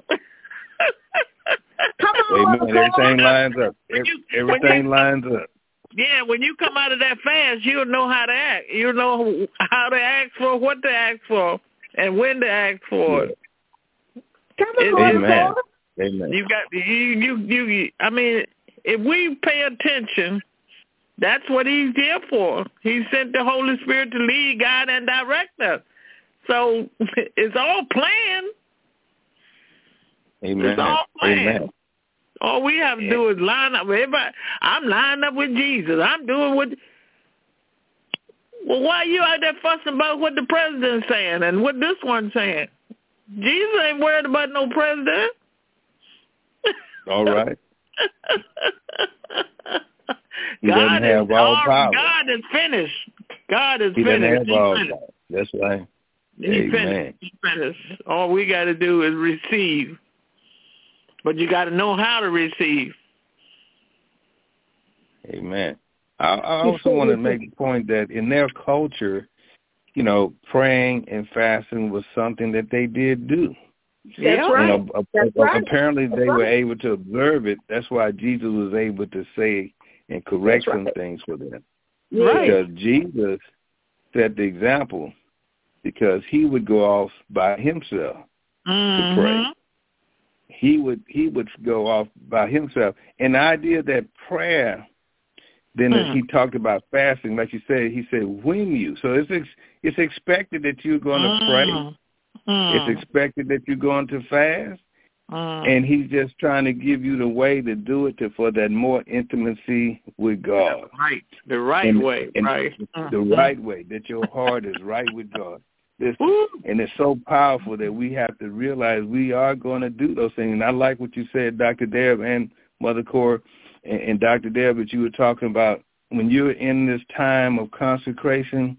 Come on, Amen. Mother Everything Cora. lines up. You, Everything you, lines up. Yeah, when you come out of that fast, you'll know how to act. You'll know how to ask for, what to ask for, and when to ask for it. Come on, It- Mother Amen. Cora. Amen. You got you, you you. I mean, if we pay attention, that's what he's here for. He sent the Holy Spirit to lead, guide, and direct us. So it's all planned. Amen. It's all planned. Amen. All we have to do is line up. Everybody, I'm lining up with Jesus. I'm doing what. Well, why are you out there fussing about what the president's saying and what this one's saying? Jesus ain't worried about no president. All right. He God doesn't have is all power. God is finished. God is He doesn't finished. have He's all finished. power. That's right. He's Amen. finished. He's finished. All we got to do is receive. But you got to know how to receive. Amen. I, I also want to make the point that in their culture, you know, praying and fasting was something that they did do. That's Yeah. right. You know, a- That's a- right. apparently That's they were right. able to observe it. That's why Jesus was able to say and correct That's some right. things for them. Right. Because Jesus set the example, because he would go off by himself to pray. Mhm. He would he would go off by himself. And the idea that prayer, then as Hmm. he talked about fasting, like you said, he said, when you. So it's ex, it's expected that you're going to pray. Mhm. It's Mhm. expected that you're going to fast. Mhm. And he's just trying to give you the way to do it to, for that more intimacy with God. Right. The right And- way. and right. The Mhm. right way, that your heart is right with God. This, Woo. and it's so powerful that we have to realize we are going to do those things. And I like what you said, Doctor Deb and Mother Cora, and, and Doctor Deb, that you were talking about when you're in this time of consecration,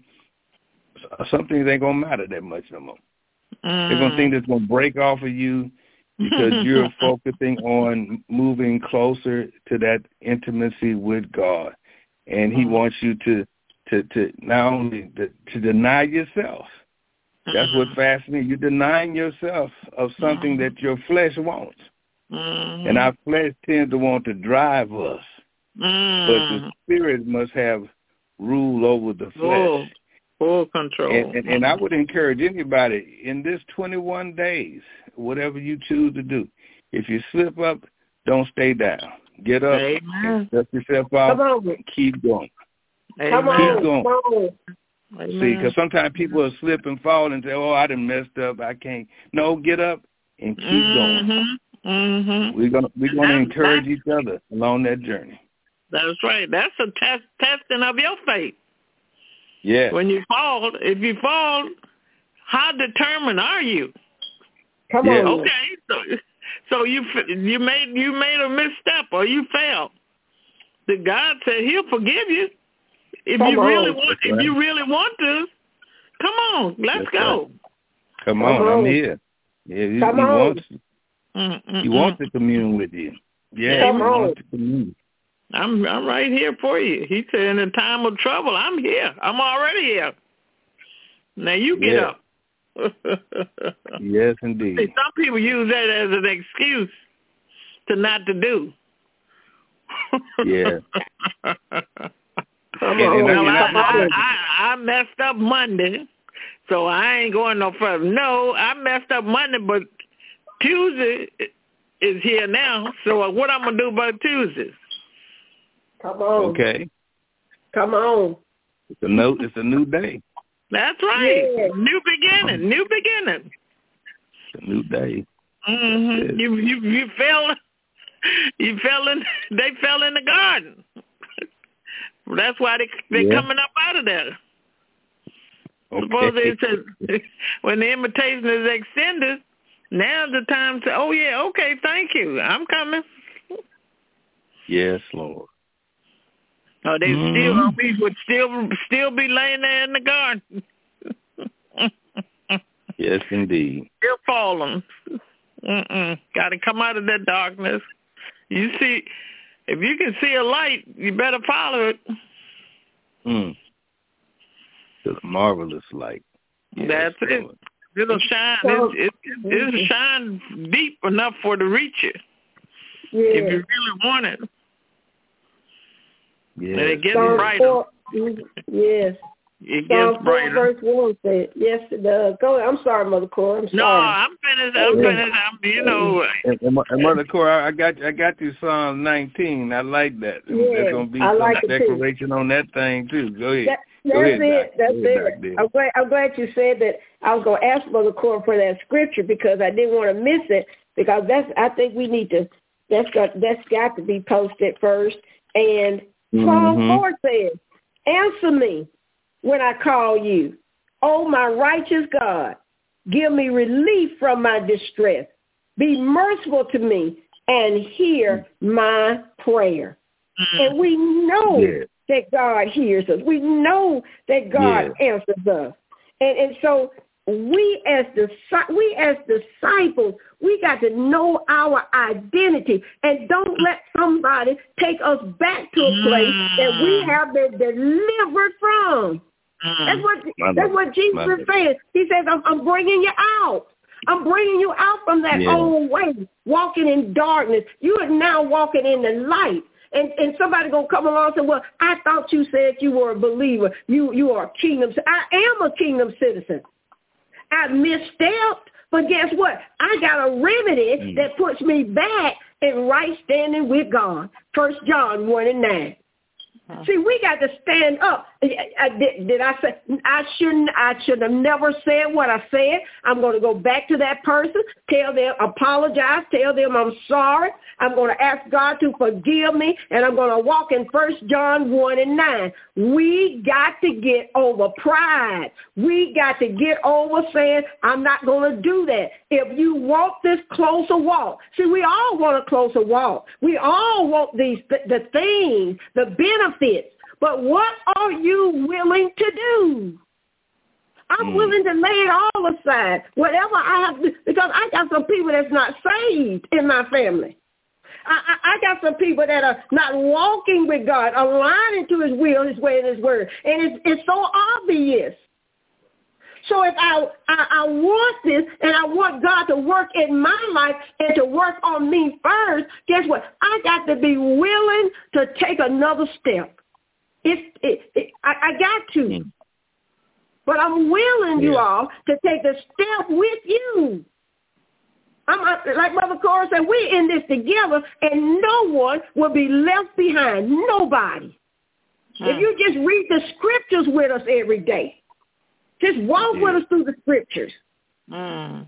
some things ain't going to matter that much no more. Mm. They're going to think that's going to break off of you because you're focusing on moving closer to that intimacy with God. And he wants you to, to, to not only to, to deny yourself. That's what fasting is. You're denying yourself of something that your flesh wants. Mm. And our flesh tends to want to drive us. Mm. But the Spirit must have rule over the flesh. Full, full control. And, and, and I would encourage anybody in this twenty-one days, whatever you choose to do, if you slip up, don't stay down. Get up, Amen. dust yourself Come off, on. keep going. Come Amen. on. Keep going. Come on. Amen. See, because sometimes people will slip and fall and say, oh, I done messed up, I can't. No, get up and keep going. Mm-hmm. Mm-hmm. We're going we're gonna That- encourage that- each other along that journey. That's right. That's a test, testing of your faith. Yeah. When you fall, if you fall, how determined are you? Come Yeah. on. Okay, so so you f- you made you made a misstep or you failed. The God said He'll forgive you if Come you really on. want. That's If right. you really want to, come on, let's That's go. Come Come on, on. I'm here. Yeah, he, Come he on. wants Mm-mm-mm. he wants to commune with you. Yeah, Come he on. wants to commune. I'm I'm right here for you. He said, in a time of trouble, I'm here. I'm already here. Now you get Yeah. up. Yes, See, indeed. some people use that as an excuse to not to do. Yeah. Come And- on. and I- Well, and I, Come I, on. I, I messed up Monday, so I ain't going no further. No, I messed up Monday, but Tuesday is here now, so what I'm going to do about Tuesday? Come on. Okay. Come on. It's a new it's a new day. That's right. Yeah. New beginning, new beginning. It's a new day. Mm-hmm. Yes. You, you, you fell, you fell in, they fell in the garden. That's why they, they're Yeah. coming up out of there. Okay. Suppose they said, when the invitation is extended, now's the time to, oh, yeah, okay, thank you. I'm coming. Yes, Lord. Oh, they Mhm. still, we would still still be laying there in the garden. Yes, indeed. Still falling. Mm-mm. Got to come out of that darkness. You see, if you can see a light, you better follow it. Mm. It's a marvelous light. Yes, That's it. Lord. It'll shine. So, It, it, it'll shine deep enough for it to reach you yeah. if you really want it. Yes. And it gets Psalm brighter. four, yes. It Psalm gets four, brighter. verse one said, yes, it does. Go ahead. I'm sorry, Mother Cora. I'm No, sorry. I'm finished. I'm Yeah. finished. I'm, you know. And, and, and Mother Cora, I got I got you Psalm nineteen. I like that. Yeah, There's gonna be I some like it too. declaration on that thing too. Go ahead. That, that's Go ahead, it. Doc. That's Go ahead, it. Doc, I'm glad, I'm glad you said that. I was going to ask Mother Cora for that scripture because I didn't want to miss it, because that's, I think we need to, that's got, that's got to be posted first. And Mm-hmm. Psalm four says, answer me when I call you. Oh, my righteous God, give me relief from my distress. Be merciful to me and hear my prayer. And we know Yeah. that God hears us. We know that God Yeah. answers us. And and so we as the we as disciples, we got to know our identity and don't let somebody take us back to a place that we have been delivered from. That's what that's what Jesus is saying. He says, I'm, I'm bringing you out. I'm bringing you out from that Yeah. old way, walking in darkness. You are now walking in the light. And and somebody gonna come along and say, well, I thought you said you were a believer. You you are a kingdom. I am a kingdom citizen. I misstepped, but guess what? I got a remedy mm. that puts me back in right standing with God. First John one and nine. Huh. See, we got to stand up. I, I, did, did I say I shouldn't? I should have never said what I said. I'm going to go back to that person, tell them, apologize, tell them I'm sorry. I'm going to ask God to forgive me, and I'm going to walk in First John one and nine. We got to get over pride. We got to get over saying, I'm not going to do that. If you want this closer walk, see, we all want a closer walk. We all want these the things, the benefits. But what are you willing to do? I'm mm. willing to lay it all aside, whatever I have to, because I got some people that's not saved in my family. I, I, I got some people that are not walking with God, aligning to his will, his way, and his word. And it's, it's so obvious. So if I, I I want this and I want God to work in my life and to work on me first, guess what? I got to be willing to take another step. It's, it, it, I, I got to. But I'm willing, yeah. you all, to take a step with you. I'm like Mother Cora said, we're in this together, and no one will be left behind. Nobody. Hmm. If you just read the scriptures with us every day, just walk yeah. with us through the scriptures, hmm.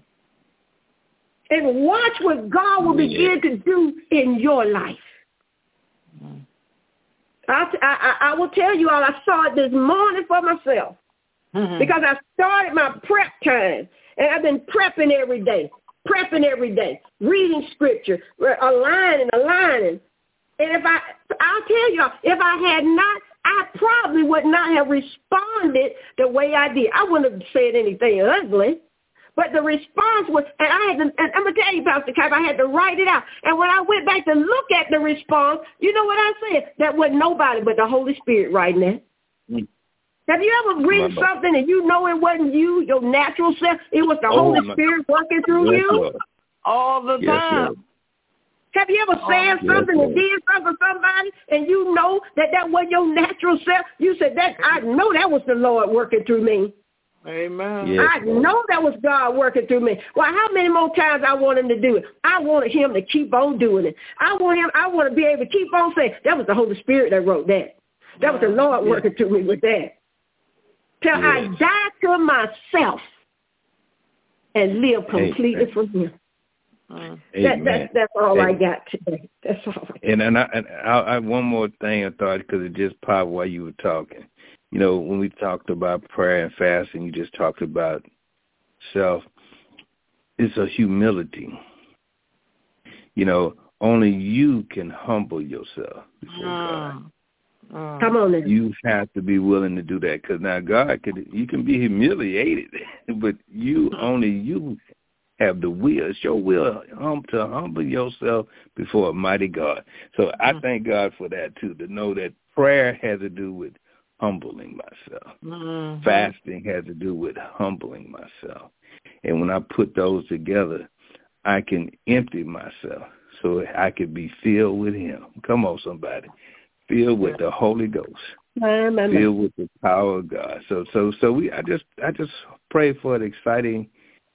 and watch what God will begin yeah. to do in your life. Hmm. I, I, I will tell you all, I saw it this morning for myself, hmm. because I started my prep time, and I've been prepping every day. Prepping every day, reading scripture, aligning, aligning. And if I, I'll tell y'all, if I had not, I probably would not have responded the way I did. I wouldn't have said anything ugly, but the response was, and I had to, and I'm going to tell you, Pastor Cap, I had to write it out. And when I went back to look at the response, you know what I said? That wasn't nobody but the Holy Spirit writing that. Mm. Have you ever written my something and you know it wasn't you, your natural self? It was the oh, Holy my. Spirit working through yes, you? Lord. All the yes, time. Lord. Have you ever said oh, something yes, and did something for somebody and you know that that wasn't your natural self? You said, that I know that was the Lord working through me. Amen. Yes, I Lord. know that was God working through me. Well, how many more times I want him to do it? I wanted him to keep on doing it. I want him. I want to be able to keep on saying, that was the Holy Spirit that wrote that. That was the Lord yes. working through me with that. Till yes. I die to myself and live completely Amen. from him. Mm. That, that, that's all Amen. I got today. That's all. And, and, I, and I, I one more thing I thought, because it just popped while you were talking. You know, when we talked about prayer and fasting, you just talked about self. It's a humility. You know, only you can humble yourself before mm. God. Um, Come on, then. You have to be willing to do that, because now God could. You can be humiliated, but you only you have the will. It's your will um, to humble yourself before a mighty God. So I thank God for that too. To know that prayer has to do with humbling myself. Mm-hmm. Fasting has to do with humbling myself. And when I put those together, I can empty myself so I can be filled with him. Come on, somebody. Filled with the Holy Ghost. Filled with the power of God. So so so we I just I just pray for an exciting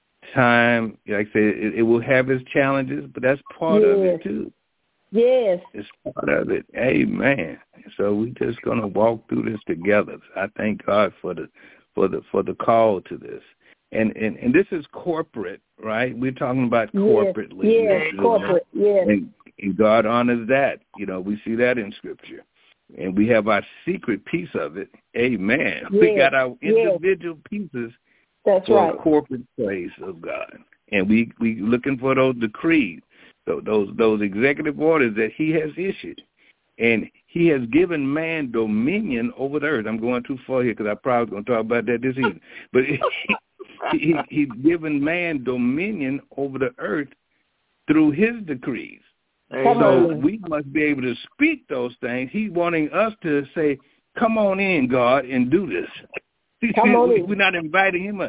time. Like I said, it, it will have its challenges, but that's part yes. of it too. Yes. It's part of it. Amen. So we just gonna walk through this together. I thank God for the for the for the call to this. And and, and this is corporate, right? We're talking about corporately. Yes, yes corporate, yes. And, and God honors that. You know, we see that in Scripture. And we have our secret piece of it. Amen. Yes, we got our individual yes. pieces That's for right. a corporate praise of God. And we we looking for those decrees, those those executive orders that he has issued. And he has given man dominion over the earth. I'm going too far here because I probably going to talk about that this evening. But he, he, he's given man dominion over the earth through his decrees. Come so on. we must be able to speak those things. He's wanting us to say, come on in, God, and do this. Come on in. We're not inviting him.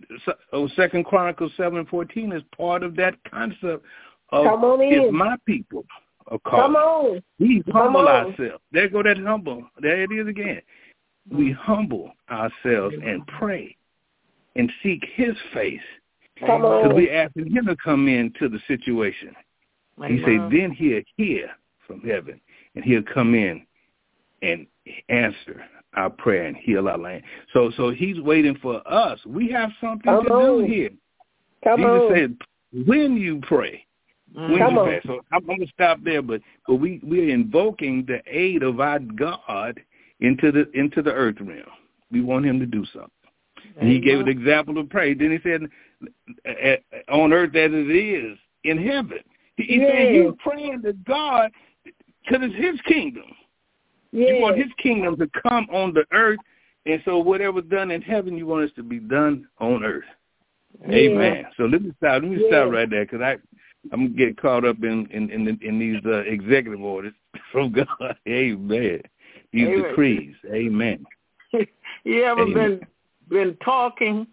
So, Second Chronicles seven fourteen is part of that concept of come on in. If my people are called. Come on. We humble on. ourselves. There go that humble. There it is again. We humble ourselves and pray and seek his face. Come on. Because we're asking him to come into the situation. He said, then he'll hear from heaven, and he'll come in and answer our prayer and heal our land. So so he's waiting for us. We have something come to on. do here. Come Jesus on. said, when you pray, when come you on. pray. So I'm, I'm going to stop there, but, but we, we're invoking the aid of our God into the into the earth realm. We want him to do something. And he gave an example of prayer. Then he said, on earth as it is in heaven. He yes. said, you're praying to God because it's his kingdom. Yes. You want his kingdom to come on the earth, and so whatever's done in heaven, you want us to be done on earth. Yes. Amen. So let me stop. Let me yes. stop right there because I, I'm going to get caught up in, in, in, in these uh, executive orders from God. Amen. These Amen. Decrees. Amen. You ever Amen. been been talking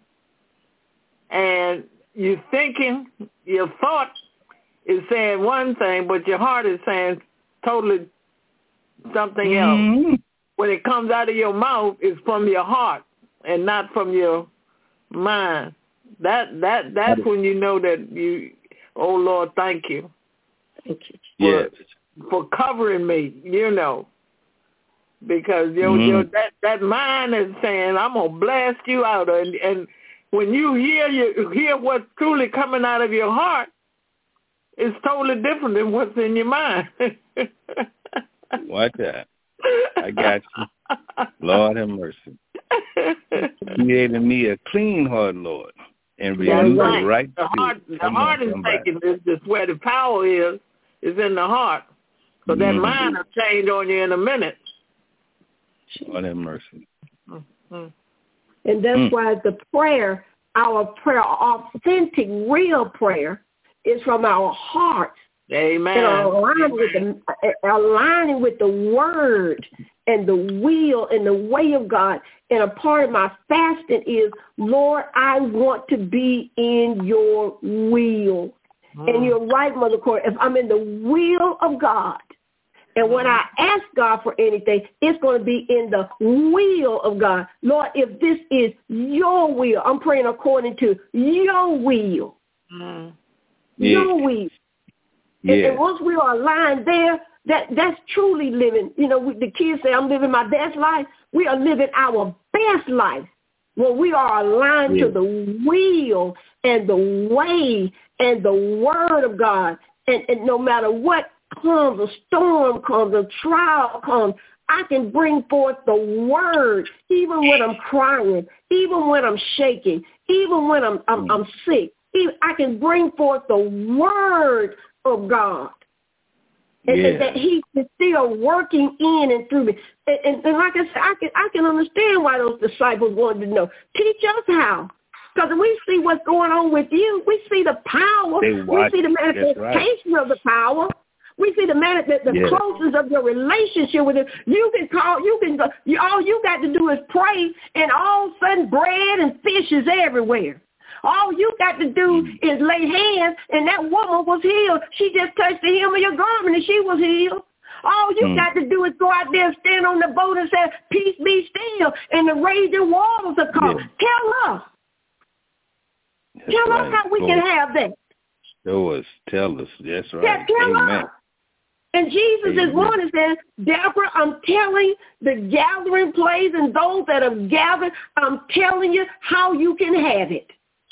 and you're thinking, your thought is saying one thing, but your heart is saying totally something mm-hmm. else. When it comes out of your mouth, it's from your heart and not from your mind. That that that's when you know that you, oh Lord, thank you. Thank you. For, yes. for covering me, you know. Because your mm-hmm. your that, that mind is saying, I'm gonna blast you out, and and when you hear you hear what's truly coming out of your heart, it's totally different than what's in your mind. Watch that. I got you. Lord have mercy. Create in me a clean heart, Lord, and renew right. the right The heart, the Come heart on, is somebody. taking this, this where the power is, is in the heart. So that mm-hmm. mind will change on you in a minute. Lord have mercy. Mm-hmm. And that's mm. why the prayer, our prayer, authentic, real prayer, is from our hearts. Amen. And aligning with the aligning with the word and the will and the way of God. And a part of my fasting is, Lord, I want to be in your will. Mm. And you're right, Mother Court. If I'm in the will of God, and when I ask God for anything, it's going to be in the will of God. Lord, if this is your will, I'm praying according to your will. Mm. Your yeah. will. Yeah. And, and once we are aligned there, that, that's truly living. You know, we, the kids say, I'm living my best life. We are living our best life when we are aligned yeah. to the will and the way and the word of God. And, and no matter what comes, a storm comes, a trial comes, I can bring forth the word even when I'm crying, even when I'm shaking, even when I'm I'm, I'm sick. Even, I can bring forth the word of God. And, yeah. and that he's still working in and through me. And, and, and like I said, I can, I can understand why those disciples wanted to know. Teach us how. Because we see what's going on with you. We see the power. We see the manifestation right. of the power. We see the man that the yes. closeness of your relationship with him. You can call, you can go, you, all you got to do is pray, and all of a sudden bread and fish is everywhere. All you got to do is lay hands, and that woman was healed. She just touched the hem of your garment, and she was healed. All you mm. got to do is go out there and stand on the boat and say, peace be still, and the raging waters will come. Yeah. Tell us. That's tell right. us how we Lord. can have that. Show us. Tell us. That's right. Yeah, tell Amen. us. And Jesus Amen. is one and says, Deborah, I'm telling the gathering place and those that have gathered, I'm telling you how you can have it.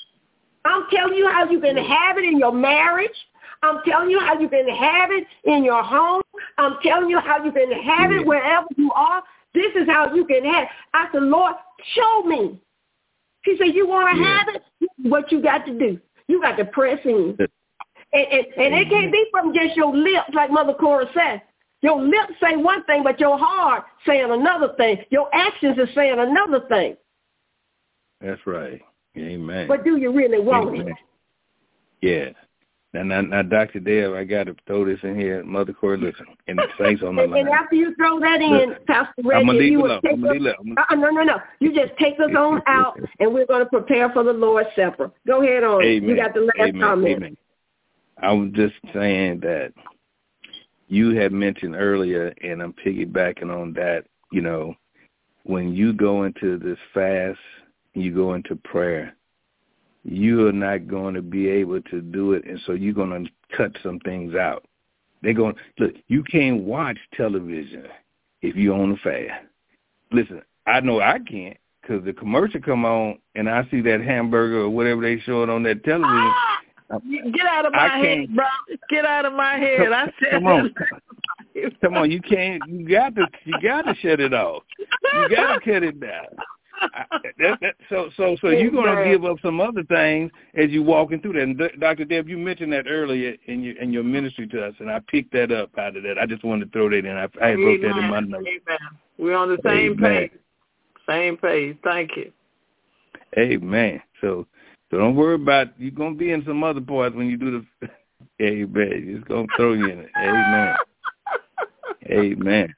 I'm telling you how you can have it in your marriage. I'm telling you how you can have it in your home. I'm telling you how you can have it wherever you are. This is how you can have it. I said, Lord, show me. He said, you want to yeah. have it? What you got to do? You got to press in. And, and, and it can't be from just your lips, like Mother Cora said. Your lips say one thing, but your heart saying another thing. Your actions are saying another thing. That's right. Amen. But do you really want Amen. it? Yeah. Now, now, now, Doctor Deb, I got to throw this in here. Mother Cora, listen, and the saints on the and, line. and after you throw that in, listen, Pastor Reggie, I'm gonna leave you it will up. take I'm gonna us, leave it up. uh, no, no, no. You just take us on out, and we're going to prepare for the Lord's Supper. Go ahead on. Amen. You got the last Amen. comment. Amen. I was just saying that you had mentioned earlier, and I'm piggybacking on that, you know, when you go into this fast, you go into prayer, you are not going to be able to do it, and so you're going to cut some things out. They're going, look, you can't watch television if you're on a fast. Listen, I know I can't, because the commercial come on, and I see that hamburger or whatever they showing on that television. Ah, get out of my head, bro. Get out of my head. Come, I said come on. Come on, you can't, you got to, you got to shut it off. You got to cut it down. I, that, that, so, so, so you're going to give up some other things as you walking through that. And Doctor Deb, you mentioned that earlier in your in your ministry to us, and I picked that up out of that. I just wanted to throw that in. I, I wrote that in my notes. Amen. We're on the same Amen. page. Same page. Thank you. Amen. So, so don't worry about you're going to be in some other parts when you do the. Amen. It's going to throw you in it. Amen. Amen.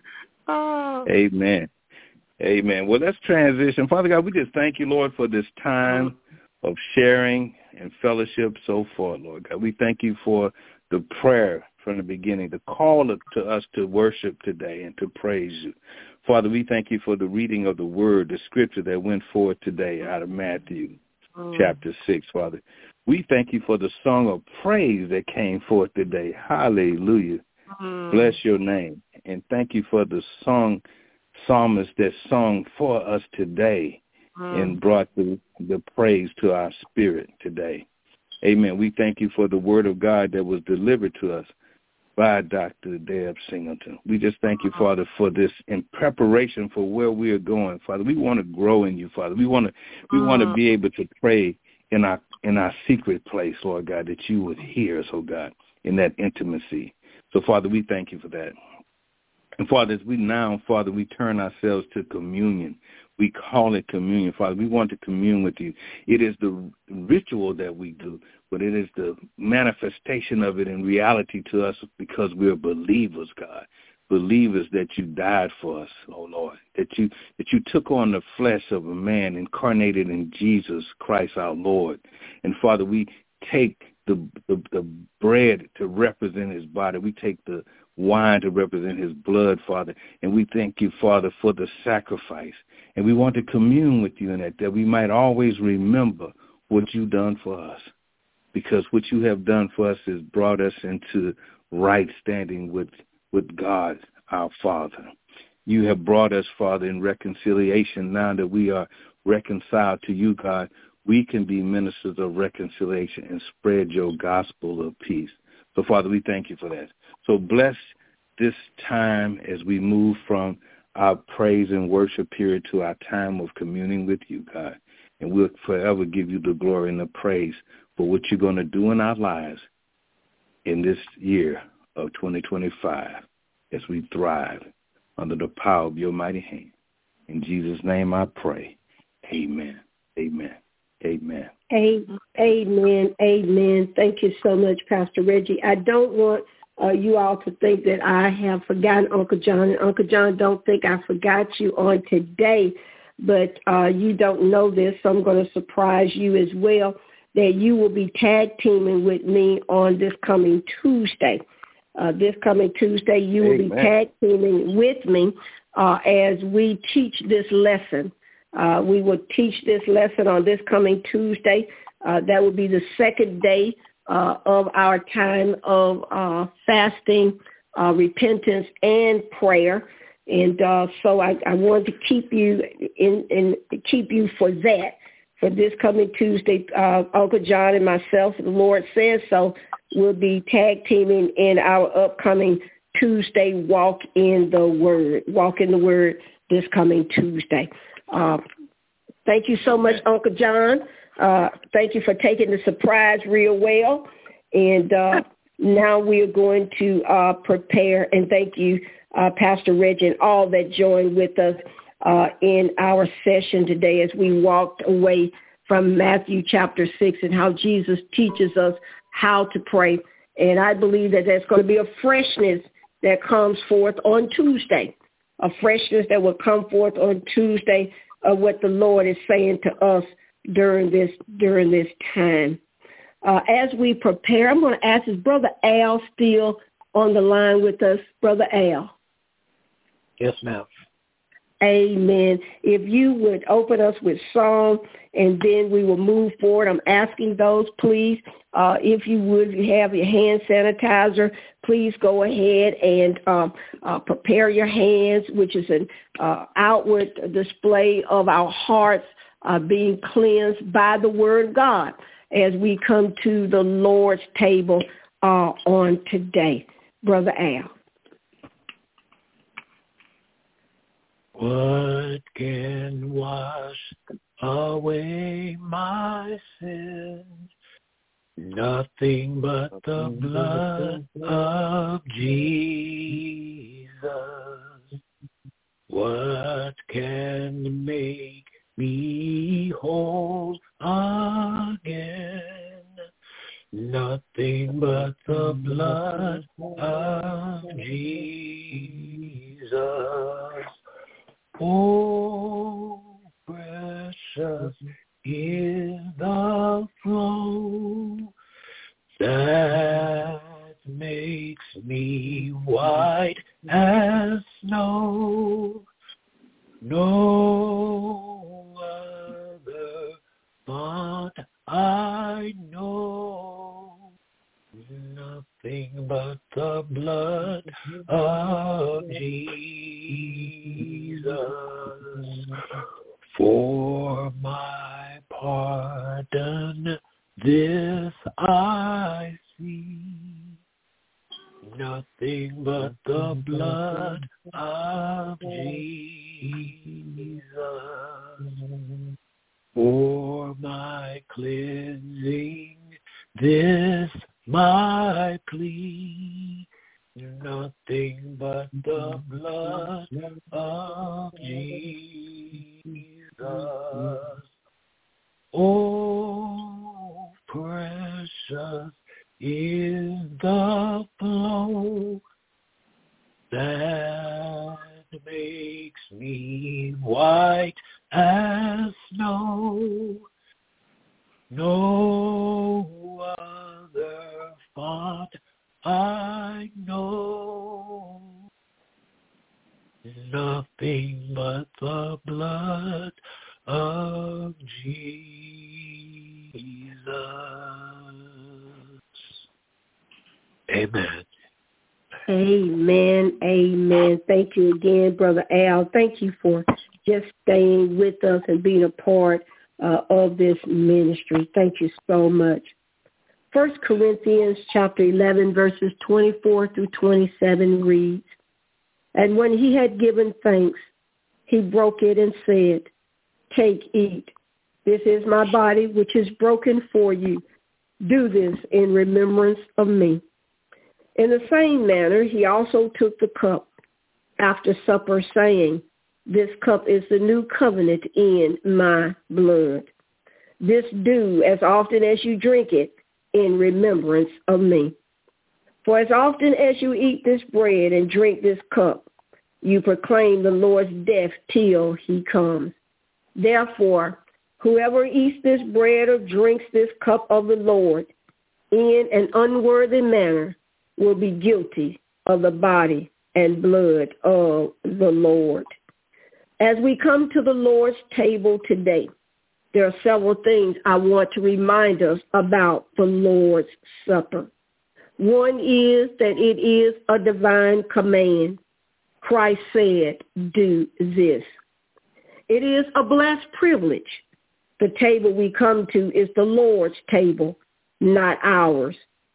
Oh. Amen. Amen. Well, let's transition. Father God, we just thank you, Lord, for this time of sharing and fellowship so far, Lord God. We thank you for the prayer from the beginning, the call to us to worship today and to praise you. Father, we thank you for the reading of the word, the scripture that went forth today out of Matthew mm. chapter six, Father. We thank you for the song of praise that came forth today. Hallelujah. Mm. Bless your name. And thank you for the song psalmist that sung for us today mm. and brought the, the praise to our spirit today. Amen. We thank you for the word of God that was delivered to us by Doctor Deb Singleton. We just thank you, Father, for this in preparation for where we are going, Father. We want to grow in you, Father. We want to we mm. want to be able to pray in our in our secret place, Lord God, that you would hear us, oh God, in that intimacy. So, Father, we thank you for that. And, Father, as we now, Father, we turn ourselves to communion. We call it communion, Father. We want to commune with you. It is the ritual that we do, but it is the manifestation of it in reality to us because we are believers, God. Believers that you died for us, oh Lord, that you that you took on the flesh of a man incarnated in Jesus Christ our Lord. And, Father, we take the, the, the bread to represent his body. We take the wine to represent his blood, Father. And we thank you, Father, for the sacrifice. And we want to commune with you in that, that we might always remember what you've done for us. Because what you have done for us has brought us into right standing with, with God, our Father. You have brought us, Father, in reconciliation. Now that we are reconciled to you, God, we can be ministers of reconciliation and spread your gospel of peace. So, Father, we thank you for that. So bless this time as we move from our praise and worship period to our time of communing with you, God. And we'll forever give you the glory and the praise for what you're going to do in our lives in this year of twenty twenty-five as we thrive under the power of your mighty hand. In Jesus' name I pray. Amen. Amen. Amen. Amen. Amen. Thank you so much, Pastor Reggie. I don't want uh, you all to think that I have forgotten Uncle John. And Uncle John, don't think I forgot you on today, but uh, you don't know this, so I'm going to surprise you as well, that you will be tag teaming with me on this coming Tuesday. Uh, this coming Tuesday, you will Amen. be tag teaming with me uh, as we teach this lesson. Uh, we will teach this lesson on this coming Tuesday. Uh, that will be the second day uh, of our time of uh, fasting, uh, repentance, and prayer. And uh, so I, I wanted to keep you in, in keep you for that. For this coming Tuesday, uh, Uncle John and myself, the Lord says so, will be tag teaming in our upcoming Tuesday Walk in the Word. Walk in the Word this coming Tuesday. Uh, thank you so much, Uncle John. Uh, thank you for taking the surprise real well. And uh, now we are going to uh, prepare, and thank you, uh, Pastor Reggie, and all that joined with us uh, in our session today as we walked away from Matthew chapter six and how Jesus teaches us how to pray. And I believe that there's going to be a freshness that comes forth on Tuesday, a freshness that will come forth on Tuesday of what the Lord is saying to us during this during this time. Uh, as we prepare, I'm going to ask, is Brother Al still on the line with us? Brother Al. Yes, ma'am. Amen. If you would open us with song, and then we will move forward. I'm asking those, please, uh, if you would, if you have your hand sanitizer, please go ahead and um, uh, prepare your hands, which is an uh, outward display of our hearts uh, being cleansed by the Word of God as we come to the Lord's table uh, on today. Brother Al. What can wash away my sins? Nothing but the blood of Jesus. What can make me whole again? Nothing but the blood of Jesus. Oh, precious is the flow that makes me white as snow. No other fount I know, nothing but the blood of Jesus. For my pardon, this I see, nothing but the blood of Jesus. For my cleansing, this my plea, nothing but the blood of Jesus. Oh, precious is the flow that makes me white as snow. No other fount I know, nothing but the blood of Jesus. Amen. Amen. Amen. Thank you again, Brother Al. Thank you for just staying with us and being a part uh, of this ministry. Thank you so much. First Corinthians chapter eleven, verses twenty-four through twenty-seven reads, "And when he had given thanks, he broke it and said, 'Take, eat. This is my body, which is broken for you. Do this in remembrance of me.' In the same manner, he also took the cup after supper, saying, 'This cup is the new covenant in my blood. This do as often as you drink it in remembrance of me. For as often as you eat this bread and drink this cup, you proclaim the Lord's death till he comes. Therefore, whoever eats this bread or drinks this cup of the Lord in an unworthy manner will be guilty of the body and blood of the Lord. As we come to the Lord's table today, there are several things I want to remind us about the Lord's Supper. One is that it is a divine command. Christ said, do this. It is a blessed privilege. The table we come to is the Lord's table, not ours.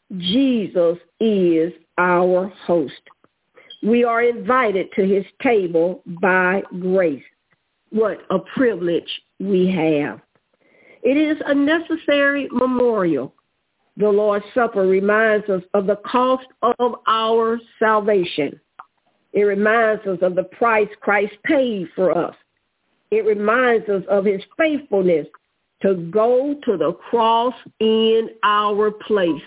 Jesus is our host. We are invited to his table by grace. What a privilege we have. It is a necessary memorial. The Lord's Supper reminds us of the cost of our salvation. It reminds us of the price Christ paid for us. It reminds us of his faithfulness to go to the cross in our place.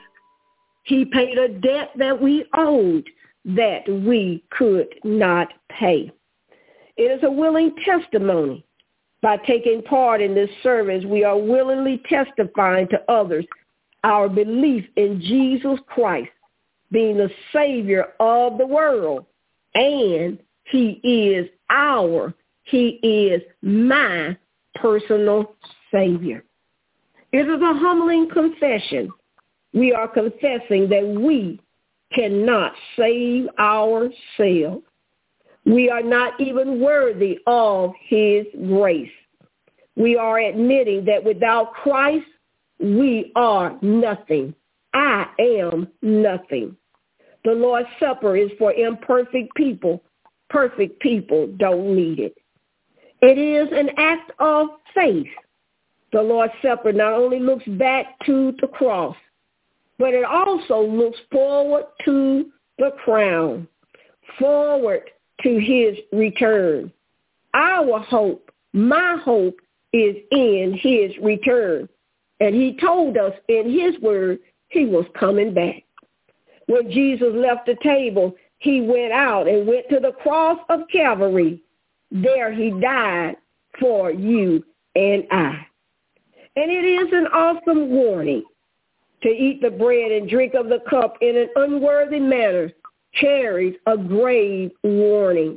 He paid a debt that we owed that we could not pay. It is a willing testimony. By taking part in this service, we are willingly testifying to others our belief in Jesus Christ being the Savior of the world, and he is our, he is my personal Savior. It is a humbling confession. We are confessing that we cannot save ourselves. We are not even worthy of his grace. We are admitting that without Christ, we are nothing. I am nothing. The Lord's Supper is for imperfect people. Perfect people don't need it. It is an act of faith. The Lord's Supper not only looks back to the cross, but it also looks forward to the crown, forward to his return. Our hope, my hope, is in his return. And he told us in his word he was coming back. When Jesus left the table, he went out and went to the cross of Calvary. There he died for you and I. And it is an awesome warning. To eat the bread and drink of the cup in an unworthy manner carries a grave warning.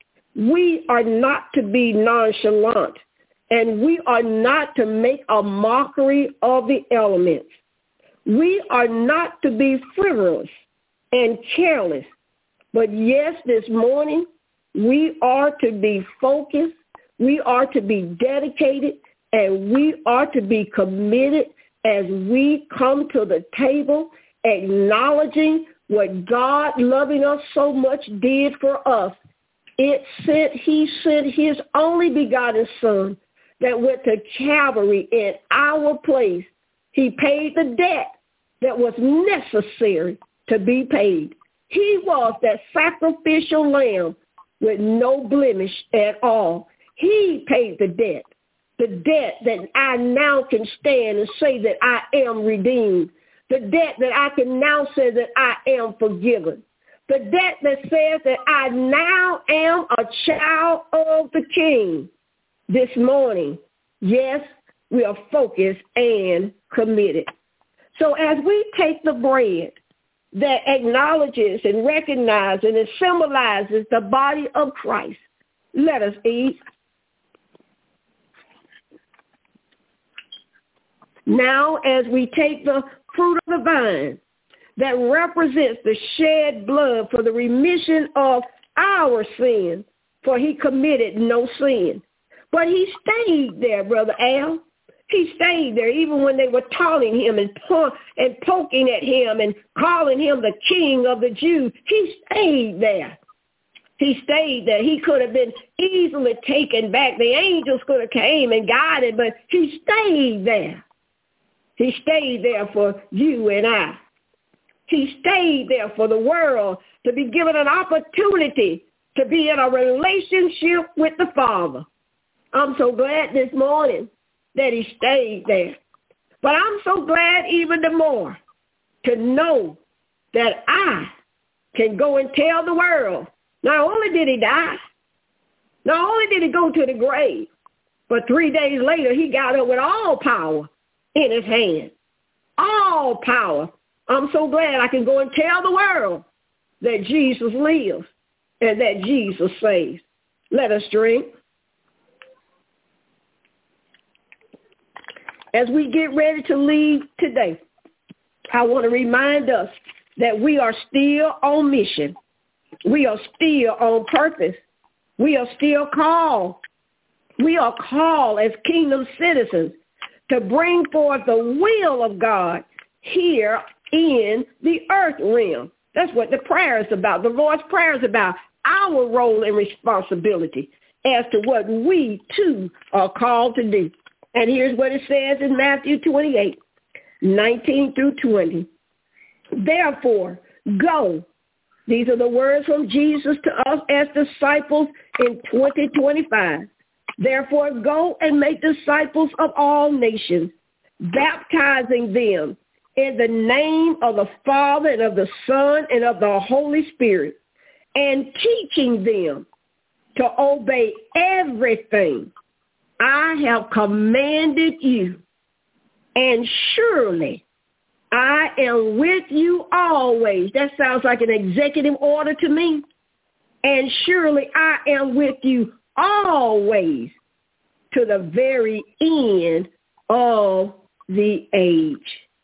We are not to be nonchalant, and we are not to make a mockery of the elements. We are not to be frivolous and careless, but yes, this morning, we are to be focused, we are to be dedicated, and we are to be committed as we come to the table, acknowledging what God, loving us so much, did for us. It sent, he sent his only begotten son that went to Calvary in our place. He paid the debt that was necessary to be paid. He was that sacrificial lamb with no blemish at all. He paid the debt. The debt that I now can stand and say that I am redeemed. The debt that I can now say that I am forgiven. The debt that says that I now am a child of the King. This morning, yes, we are focused and committed. So as we take the bread that acknowledges and recognizes and it symbolizes the body of Christ, let us eat. Now, as we take the fruit of the vine that represents the shed blood for the remission of our sin, for he committed no sin. But he stayed there, Brother Al. He stayed there even when they were taunting him and, po- and poking at him and calling him the king of the Jews. He stayed there. He stayed there. He could have been easily taken back. The angels could have came and guided, but he stayed there. He stayed there for you and I. He stayed there for the world to be given an opportunity to be in a relationship with the Father. I'm so glad this morning that he stayed there. But I'm so glad even the more to know that I can go and tell the world. Not only did he die, not only did he go to the grave, but three days later he got up with all power in his hand. All power. I'm so glad I can go and tell the world that Jesus lives and that Jesus saves. Let us drink. As we get ready to leave today, I want to remind us that we are still on mission. We are still on purpose. We are still called. We are called as kingdom citizens to bring forth the will of God here in the earth realm. That's what the prayer is about. The Lord's Prayer is about our role and responsibility as to what we, too, are called to do. And here's what it says in Matthew twenty-eight, nineteen through twenty. Therefore, go. These are the words from Jesus to us as disciples in twenty twenty-five. Therefore, go and make disciples of all nations, baptizing them in the name of the Father and of the Son and of the Holy Spirit, and teaching them to obey everything I have commanded you. And surely I am with you always. That sounds like an executive order to me. And surely I am with you always to the very end of the age.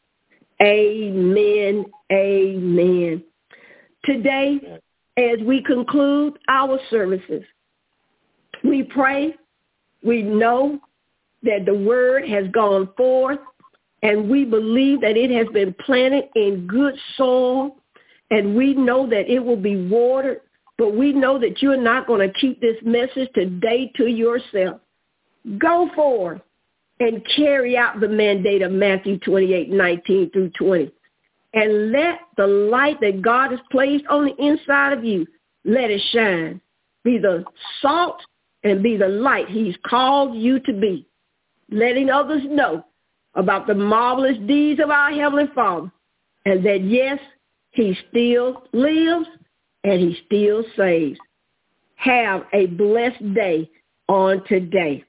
Amen. Amen. Today, as we conclude our services, we pray, we know that the word has gone forth, and we believe that it has been planted in good soil, and we know that it will be watered, but we know that you're not going to keep this message today to yourself. Go forth and carry out the mandate of Matthew twenty-eight, nineteen through twenty. And let the light that God has placed on the inside of you, let it shine. Be the salt and be the light he's called you to be, letting others know about the marvelous deeds of our Heavenly Father, and that, yes, he still lives and he still saves. Have a blessed day on today.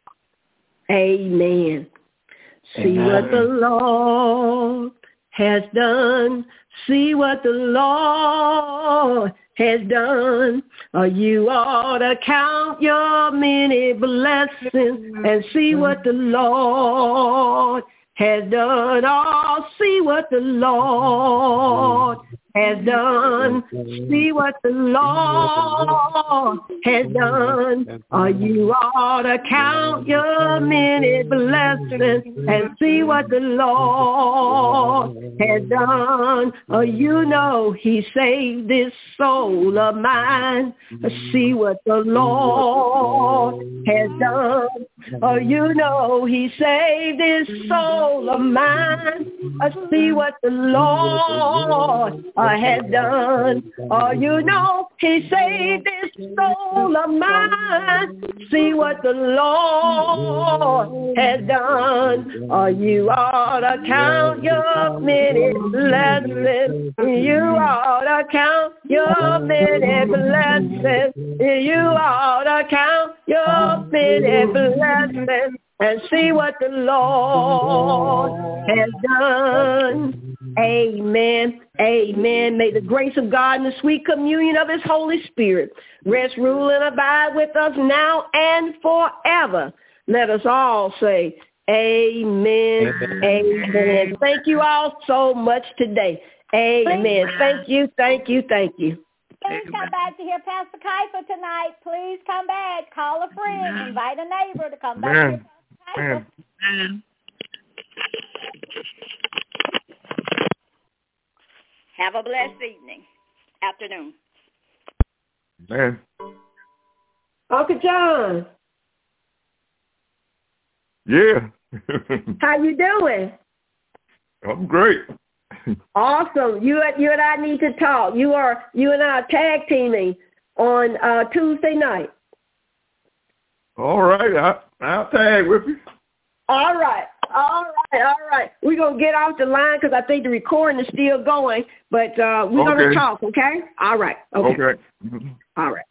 Amen. Amen. See what the Lord has done. See what the Lord has done. Oh, you ought to count your many blessings and see what the Lord has done. Oh, see what the Lord has done. See what the Lord has done. Oh, you ought to count your many blessings and see what the Lord has done. Oh, you know he saved this soul of mine. See what the Lord has done. Oh, you know he saved this soul of mine. See what the Lord has done. Oh, you know he saved this soul of mine. See what the Lord has done. Oh, you ought to count your many blessings. You ought to count your many blessings. You ought to count your many blessings and see what the Lord has done. Amen. Amen. May the grace of God and the sweet communion of his Holy Spirit rest, rule, and abide with us now and forever. Let us all say amen. Amen. Amen. Thank you all so much today. Amen. Thank you, thank you, thank you. Please come back to hear Pastor Kiefer tonight. Please come back. Call a friend. Invite a neighbor to come back to hear Pastor Kiefer. Have a blessed evening, afternoon. Man. Uncle John. Yeah. How you doing? I'm great. Awesome. You you and I need to talk. You are you and I are tag teaming on uh, Tuesday night. All right. I, I'll tag with you. All right. All right, all right. We're going to get off the line because I think the recording is still going, but uh, we're Okay. going to talk, okay? All right. Okay. Okay. All right.